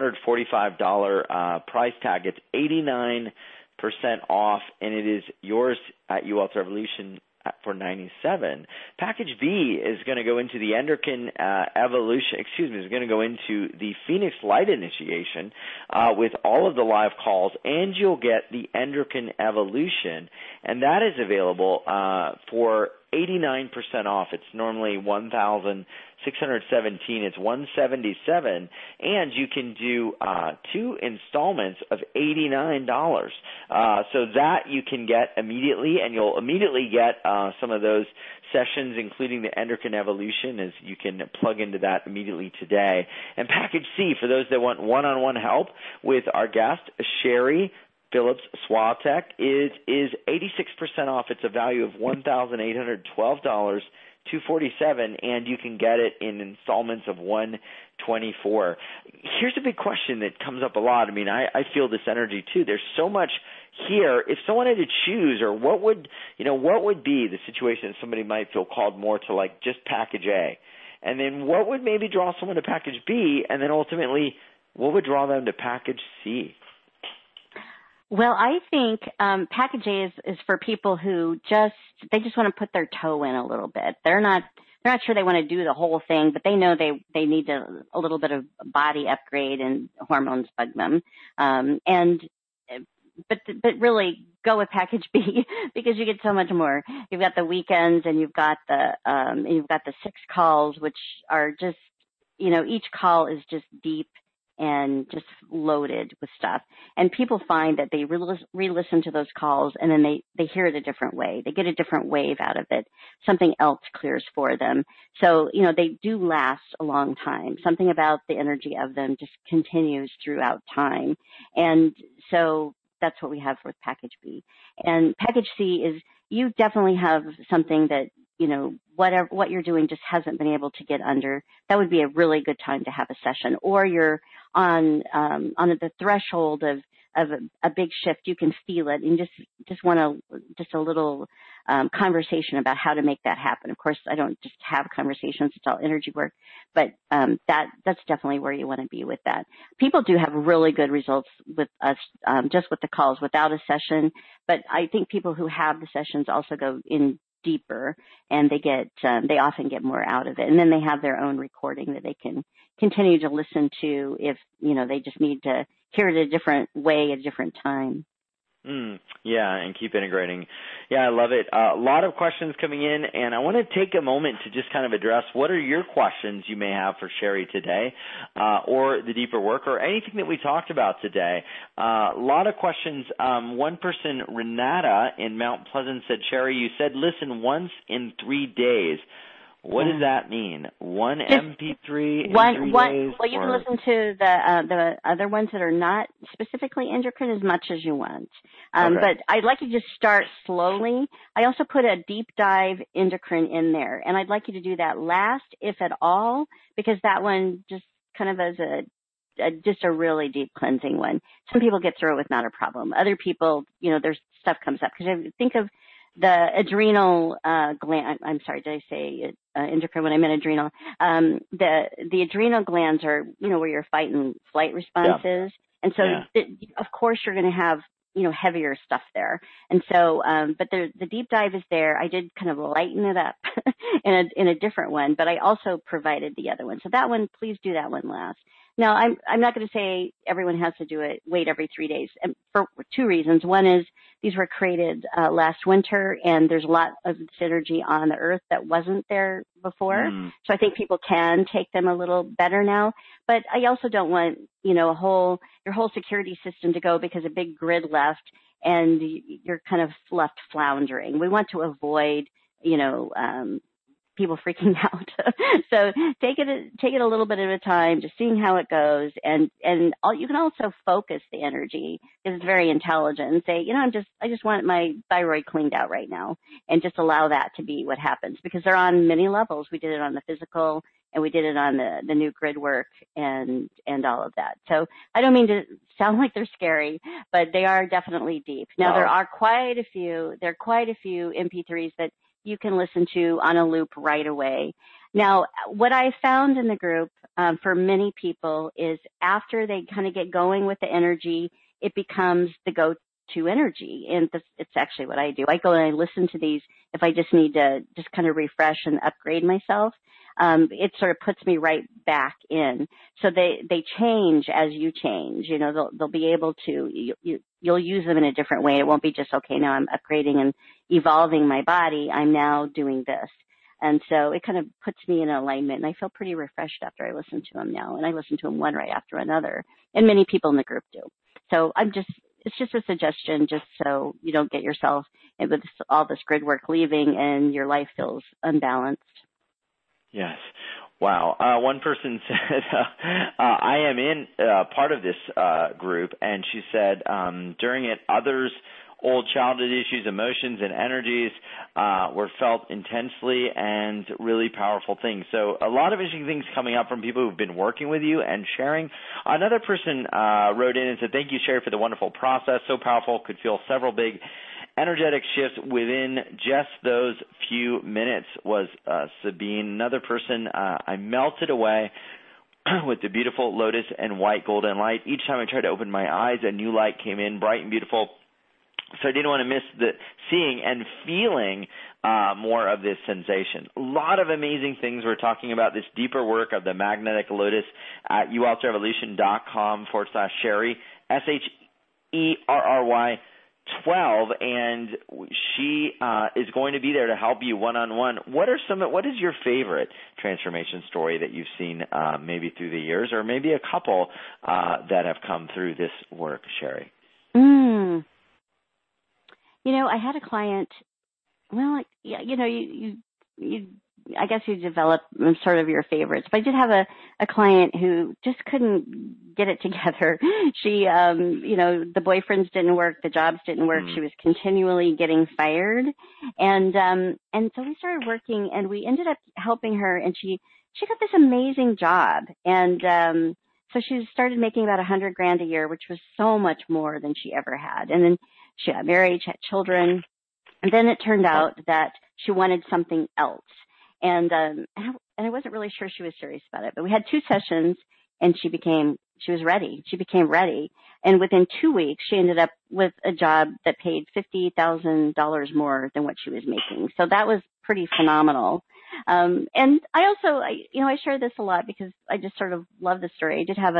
A: $845 price tag. It's 89% off, and it is yours at UWealth Revolution for $97. Package B is going to go into the endocrine evolution. Is going to go into the Phoenix Light initiation with all of the live calls, and you'll get the endocrine evolution, and that is available for 89% off. It's normally $1,617. It's $177, and you can do 2 installments of $89. So that you can get immediately, and you'll immediately get some of those sessions, including the endocrine evolution, as you can plug into that immediately today. And Package C, for those that want one-on-one help with our guest, Sherry Phillips Swatek, is 86% off. It's a value of $1,812 $247, and you can get it in installments of $124. Here's a big question that comes up a lot. I mean, I feel this energy too. There's so much here. If someone had to choose, or what would be the situation that somebody might feel called more to, like, just package A? And then what would maybe draw someone to package B? And then ultimately, what would draw them to package C?
B: Well, I think package A is for people who just want to put their toe in a little bit. They're not sure they want to do the whole thing, but they know they need a little bit of body upgrade, and hormones bug them. But really go with package B because you get so much more. You've got the weekends, and you've got the 6 calls, which are just, each call is just deep and just loaded with stuff. And people find that they re-listen to those calls, and then they hear it a different way. They get a different wave out of it. Something else clears for them. So, they do last a long time. Something about the energy of them just continues throughout time. And so that's what we have with package B. And package C is, you definitely have something that, what you're doing just hasn't been able to get under. That would be a really good time to have a session. Or you're on the threshold of a big shift. You can feel it, and just want a little conversation about how to make that happen. Of course, I don't just have conversations; it's all energy work. But that's definitely where you want to be with that. People do have really good results with us just with the calls without a session. But I think people who have the sessions also go in deeper, and they often get more out of it. And then they have their own recording that they can continue to listen to if, they just need to hear it a different way at a different time.
A: Yeah, and keep integrating. Yeah, I love it. A lot of questions coming in, and I want to take a moment to just kind of address what are your questions you may have for Sherry today, or the deeper work, or anything that we talked about today. A lot of questions. One person, Renata in Mount Pleasant, said, Sherry, you said listen once in 3 days. What does that mean? One MP3 in 3 days?
B: Well, you can listen to the other ones that are not specifically endocrine as much as you want.
A: Okay.
B: But I'd like you to just start slowly. I also put a deep dive endocrine in there, and I'd like you to do that last, if at all, because that one just kind of as just a really deep cleansing one. Some people get through it with not a problem. Other people, their stuff comes up. Because think of the adrenal gland. I'm sorry, did I say endocrine when I meant adrenal? The adrenal glands are, where your fight and flight response is. And so, of course, you're going to have, heavier stuff there. And so, but the deep dive is there. I did kind of lighten it up in a different one, but I also provided the other one. So that one, please do that one last. Now, I'm not going to say everyone has to wait every 3 days, and for 2 reasons. One is these were created last winter, and there's a lot of synergy on the earth that wasn't there before. So I think people can take them a little better now. But I also don't want, your whole security system to go because a big grid left and you're kind of left floundering. We want to avoid, people freaking out. So take it a little bit at a time, just seeing how it goes, and you can also focus the energy because it's very intelligent and say, I just want my thyroid cleaned out right now, and just allow that to be what happens, because they're on many levels. We did it on the physical, and we did it on the new grid work and all of that. So I don't mean to sound like they're scary, but they are definitely deep. Now there are quite a few MP3s that you can listen to on a loop right away. Now, what I found in the group for many people is after they kind of get going with the energy, it becomes the go-to energy. And it's actually what I do. I go and I listen to these if I just need to just kind of refresh and upgrade myself. It sort of puts me right back in. So they change as you change. They'll be able to, you'll use them in a different way. It won't be just, okay, now I'm upgrading and evolving my body. I'm now doing this. And so it kind of puts me in alignment, and I feel pretty refreshed after I listen to them now. And I listen to them one right after another. And many people in the group do. So it's just a suggestion, just so you don't get yourself with all this grid work leaving and your life feels unbalanced.
A: Yes. Wow. One person said, I am in part of this group, and she said during it, others old childhood issues, emotions, and energies were felt intensely, and really powerful things. So a lot of interesting things coming up from people who've been working with you and sharing. Another person wrote in and said, thank you, Sherry, for the wonderful process. So powerful, could feel several big energetic shifts within just those few minutes, was Sabine. Another person, I melted away with the beautiful lotus and white golden light. Each time I tried to open my eyes, a new light came in, bright and beautiful. So I didn't want to miss the seeing and feeling more of this sensation. A lot of amazing things. We're talking about this deeper work of the magnetic lotus at ualterrevolution.com/Sherry, SHERRY 12, and she is going to be there to help you one-on-one. What is your favorite transformation story that you've seen maybe through the years, or maybe a couple that have come through this work, Sherry?
B: I had a client, well, you I guess you develop sort of your favorites, but I did have a client who just couldn't get it together. She, the boyfriends didn't work, the jobs didn't work. She was continually getting fired. And so we started working, and we ended up helping her, and she got this amazing job. And, so she started making about $100,000 a year, which was so much more than she ever had. And then she got married, she had children. And then it turned out that she wanted something else. And I wasn't really sure she was serious about it, but we had 2 sessions, and she was ready. She became ready. And within 2 weeks, she ended up with a job that paid $50,000 more than what she was making. So that was pretty phenomenal. And I also, I share this a lot because I just sort of love the story. I did have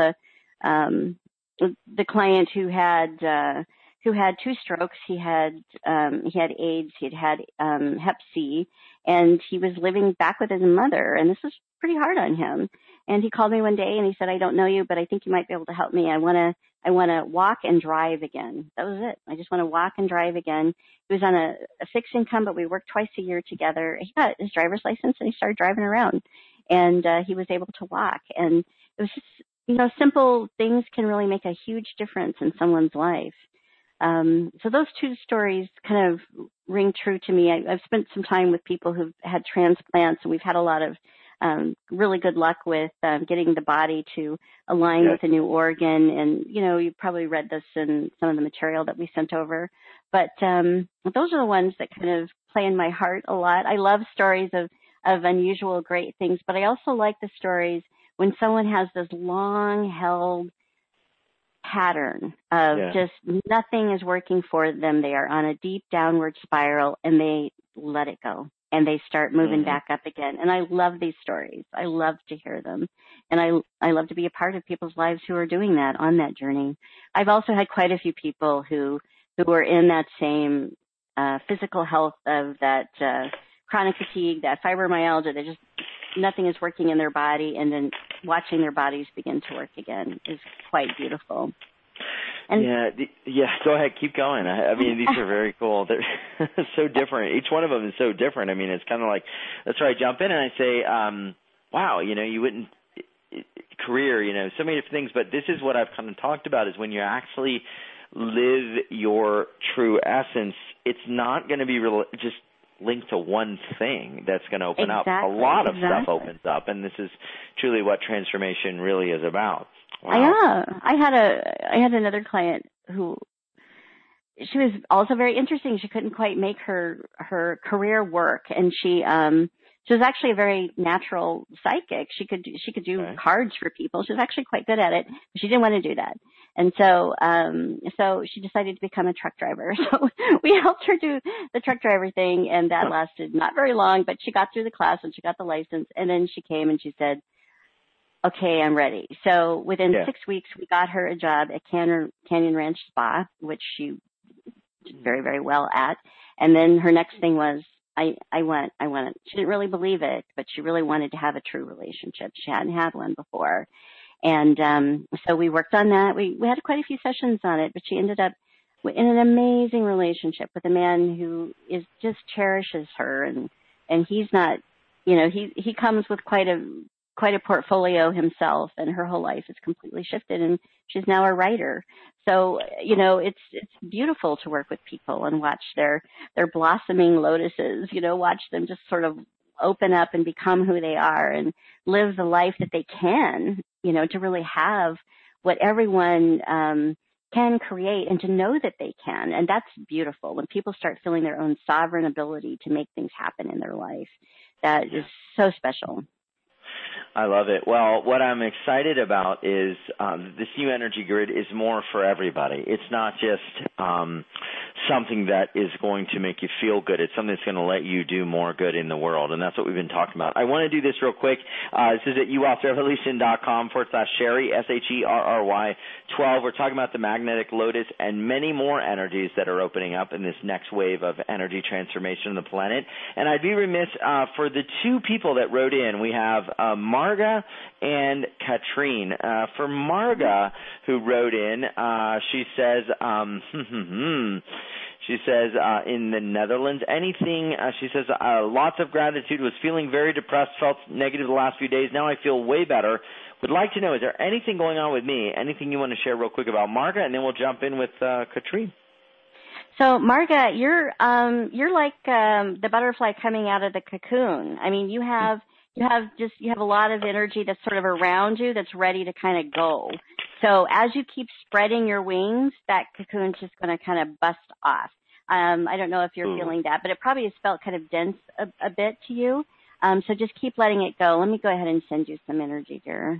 B: the client who had 2 strokes. He had AIDS. He had Hep C, and he was living back with his mother, and this was pretty hard on him. And he called me one day and he said, I don't know you, but I think you might be able to help me. I want to walk and drive again. That was it. I just want to walk and drive again. He was on a fixed income, but we worked twice a year together. He got his driver's license and he started driving around, and he was able to walk. And it was just, simple things can really make a huge difference in someone's life. So those 2 stories kind of ring true to me. I've spent some time with people who've had transplants, and we've had a lot of really good luck with getting the body to align with a new organ. And, you've probably read this in some of the material that we sent over. But those are the ones that kind of play in my heart a lot. I love stories of unusual, great things, but I also like the stories when someone has this long-held pattern of just nothing is working for them. They are on a deep downward spiral, and they let it go, and they start moving back up again. And I love these stories. I love to hear them. And I love to be a part of people's lives who are doing that on that journey. I've also had quite a few people who were in that same physical health of that chronic fatigue, that fibromyalgia, that just nothing is working in their body, and then watching their bodies begin to work again is quite beautiful. And
A: go ahead, keep going. I mean, these are very cool. They're so different. Each one of them is so different. I mean, it's kind of like, that's where I jump in and I say, wow, you wouldn't, career, so many different things, but this is what I've kind of talked about, is when you actually live your true essence, it's not going to be just linked to one thing that's going to open up. A lot of stuff opens up, and this is truly what transformation really is about. Wow.
B: Yeah, I had another client who, she was also very interesting. She couldn't quite make her career work, and she was actually a very natural psychic. She could do cards for people. She was actually quite good at it, but she didn't want to do that. And so she decided to become a truck driver. So we helped her do the truck driver thing, and that lasted not very long, but she got through the class and she got the license, and then she came and she said, okay, I'm ready. So within 6 weeks, we got her a job at Canyon Ranch Spa, which she did very, very well at. And then her next thing was, I want it. She didn't really believe it, but she really wanted to have a true relationship. She hadn't had one before. And so we worked on that. We had quite a few sessions on it, but she ended up in an amazing relationship with a man who just cherishes her. And he's not, he comes with quite a quite a portfolio himself, and her whole life is completely shifted, and she's now a writer. So, it's beautiful to work with people and watch their blossoming lotuses, watch them just sort of open up and become who they are and live the life that they can, to really have what everyone can create, and to know that they can. And that's beautiful. When people start feeling their own sovereign ability to make things happen in their life, that is so special.
A: I love it. Well, what I'm excited about is this new energy grid is more for everybody. It's not just something that is going to make you feel good. It's something that's going to let you do more good in the world, and that's what we've been talking about. I want to do this real quick. This is at uwealthrevolution.com/Sherry, SHERRY 12. We're talking about the magnetic lotus and many more energies that are opening up in this next wave of energy transformation on the planet. And I'd be remiss for the two people that wrote in. We have Marga and Katrine. For Marga, who wrote in, she says, in the Netherlands, she says, lots of gratitude, was feeling very depressed, felt negative the last few days. Now I feel way better. Would like to know, is there anything going on with me? Anything you want to share real quick about Marga, and then we'll jump in with Katrine.
B: So, Marga, you're like the butterfly coming out of the cocoon. I mean, you have a lot of energy that's sort of around you that's ready to kind of go. So as you keep spreading your wings, that cocoon's just going to kind of bust off. I don't know if you're feeling that, but it probably has felt kind of dense a bit to you. So just keep letting it go. Let me go ahead and send you some energy here.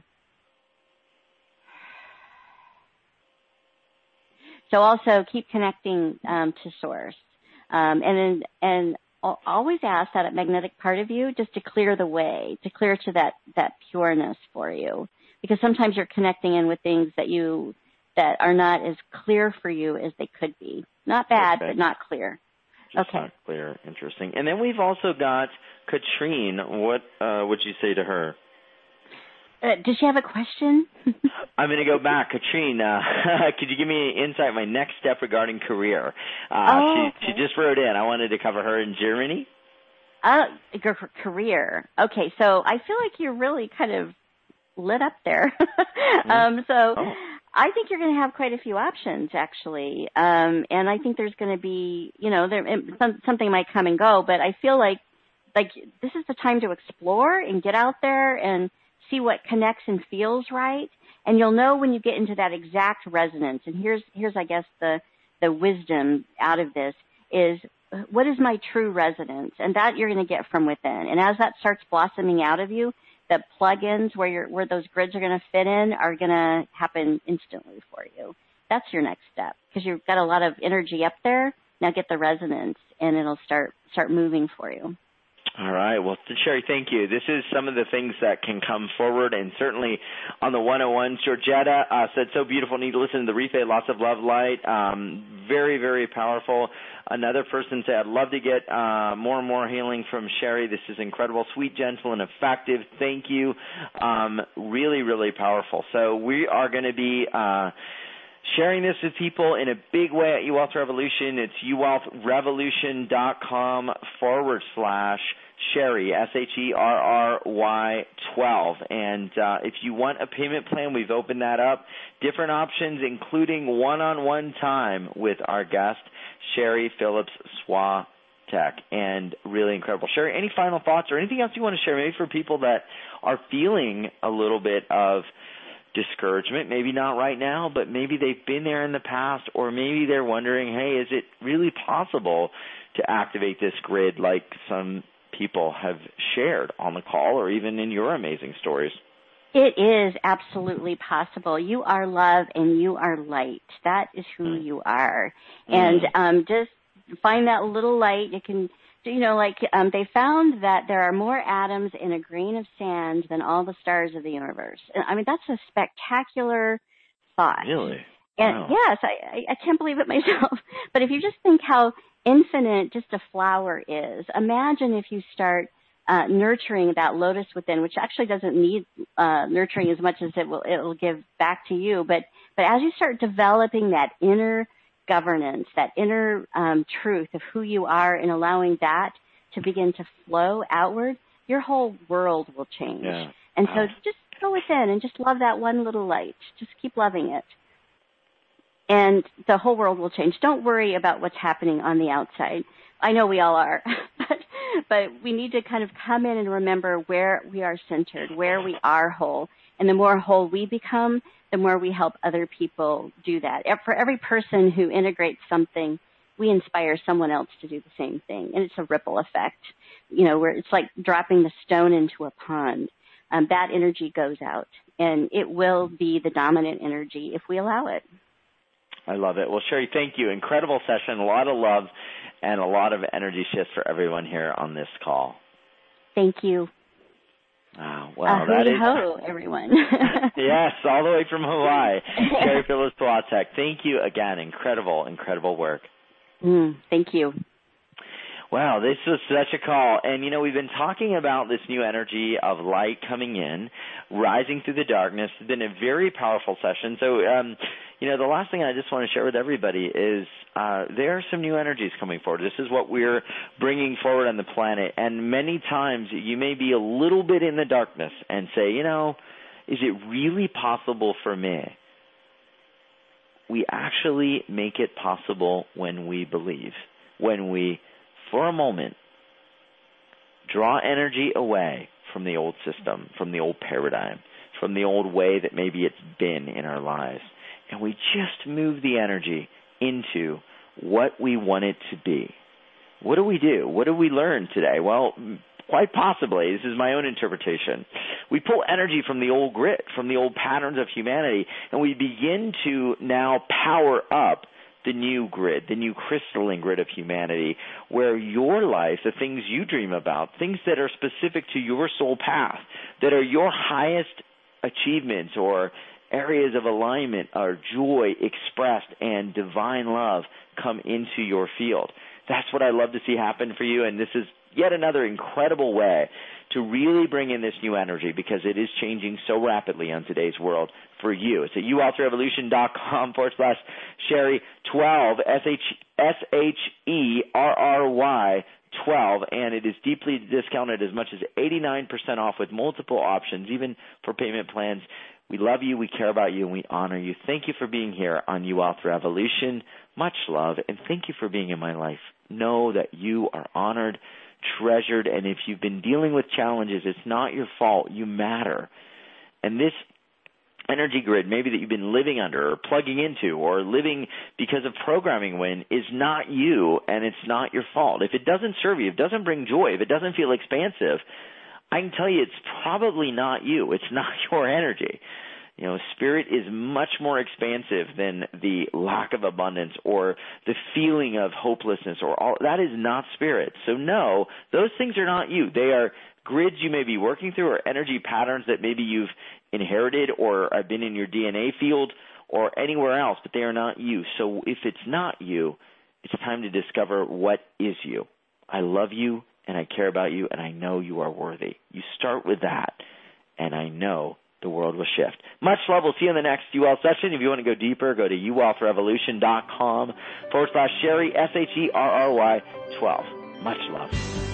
B: So also keep connecting to Source, and always ask that magnetic part of you just to clear the way, to clear to that pureness for you, because sometimes you're connecting in with things that are not as clear for you as they could be. Not bad, but not clear.
A: Just not clear. Interesting. And then we've also got Katrine. What would you say to her?
B: Does she have a question?
A: I'm going to go back. Katrine, could you give me insight, my next step regarding career? She just wrote in. I wanted to cover her in Germany.
B: Career. Okay, so I feel like you're really kind of lit up there. I think you're going to have quite a few options, actually. And I think there's going to be, something might come and go, but I feel like this is the time to explore and get out there and see what connects and feels right. And you'll know when you get into that exact resonance. And here's I guess, the wisdom out of this is, what is my true resonance? And that you're going to get from within. And as that starts blossoming out of you, the plugins where those grids are going to fit in are going to happen instantly for you. That's your next step, because you've got a lot of energy up there. Now get the resonance, and it'll start moving for you.
A: All right. Well, Sherry, thank you. This is some of the things that can come forward, and certainly on the 101s, Georgetta said, so beautiful, need to listen to the replay, lots of love, light, very, very powerful. Another person said, I'd love to get more and more healing from Sherry. This is incredible, sweet, gentle, and effective. Thank you. Really, really powerful. So we are going to be sharing this with people in a big way at UWealth Revolution. It's uwealthrevolution.com/Sherry, SHERRY 12. And if you want a payment plan, we've opened that up. Different options, including one-on-one time with our guest, Sherry Phillips Swatek. And really incredible. Sherry, any final thoughts or anything else you want to share, maybe for people that are feeling a little bit of discouragement, maybe not right now, but maybe they've been there in the past, or maybe they're wondering, hey, is it really possible to activate this grid like some people have shared on the call or even in your amazing stories?
B: It is absolutely possible. You are love and you are light. That is who you are. And just find that little light. You can, they found that there are more atoms in a grain of sand than all the stars of the universe. I mean, that's a spectacular thought.
A: Really?
B: And
A: wow.
B: Yes, I can't believe it myself. But if you just think how infinite just a flower is, imagine if you start nurturing that lotus within, which actually doesn't need nurturing as much as it will give back to you. But as you start developing that inner governance, that inner truth of who you are, and allowing that to begin to flow outward, your whole world will change.
A: Yeah.
B: And so just go within and just love that one little light. Just keep loving it. And the whole world will change. Don't worry about what's happening on the outside. I know we all are, but we need to kind of come in and remember where we are centered, where we are whole. And the more whole we become, the more we help other people do that. For every person who integrates something, we inspire someone else to do the same thing. And it's a ripple effect, where it's like dropping the stone into a pond. That energy goes out, and it will be the dominant energy if we allow it.
A: I love it. Well, Sherry, thank you. Incredible session, a lot of love, and a lot of energy shifts for everyone here on this call.
B: Thank you.
A: Wow. Well, that is...
B: Ho, everyone.
A: Yes, all the way from Hawaii. Sherry Phyllis-Plotek, thank you again. Incredible, incredible work.
B: Thank you.
A: Wow, this was such a call. And, we've been talking about this new energy of light coming in, rising through the darkness. It's been a very powerful session. So, the last thing I just want to share with everybody is there are some new energies coming forward. This is what we're bringing forward on the planet. And many times you may be a little bit in the darkness and say, is it really possible for me? We actually make it possible when we believe, when we, for a moment, draw energy away from the old system, from the old paradigm, from the old way that maybe it's been in our lives. And we just move the energy into what we want it to be. What do we do? What do we learn today? Well, quite possibly, this is my own interpretation, we pull energy from the old grid, from the old patterns of humanity, and we begin to now power up the new grid, the new crystalline grid of humanity, where your life, the things you dream about, things that are specific to your soul path, that are your highest achievements or areas of alignment, are joy expressed and divine love come into your field. That's what I love to see happen for you, and this is yet another incredible way to really bring in this new energy, because it is changing so rapidly on today's world for you. It's at youalterrevolution.com/Sherry12, SHERRY 12, and it is deeply discounted as much as 89% off with multiple options, even for payment plans. We love you, we care about you, and we honor you. Thank you for being here on You Wealth Revolution. Much love, and thank you for being in my life. Know that you are honored, treasured, and if you've been dealing with challenges, it's not your fault. You matter. And this energy grid maybe that you've been living under or plugging into or living because of programming is not you, and it's not your fault. If it doesn't serve you, if it doesn't bring joy, if it doesn't feel expansive, I can tell you it's probably not you. It's not your energy. Spirit is much more expansive than the lack of abundance or the feeling of hopelessness or all. That is not spirit. So no, those things are not you. They are grids you may be working through or energy patterns that maybe you've inherited or have been in your DNA field or anywhere else, but they are not you. So if it's not you, it's time to discover what is you. I love you, and I care about you, and I know you are worthy. You start with that, and I know the world will shift. Much love. We'll see you in the next UL session. If you want to go deeper, go to youwealthrevolution.com/Sherry, SHERRY 12. Much love.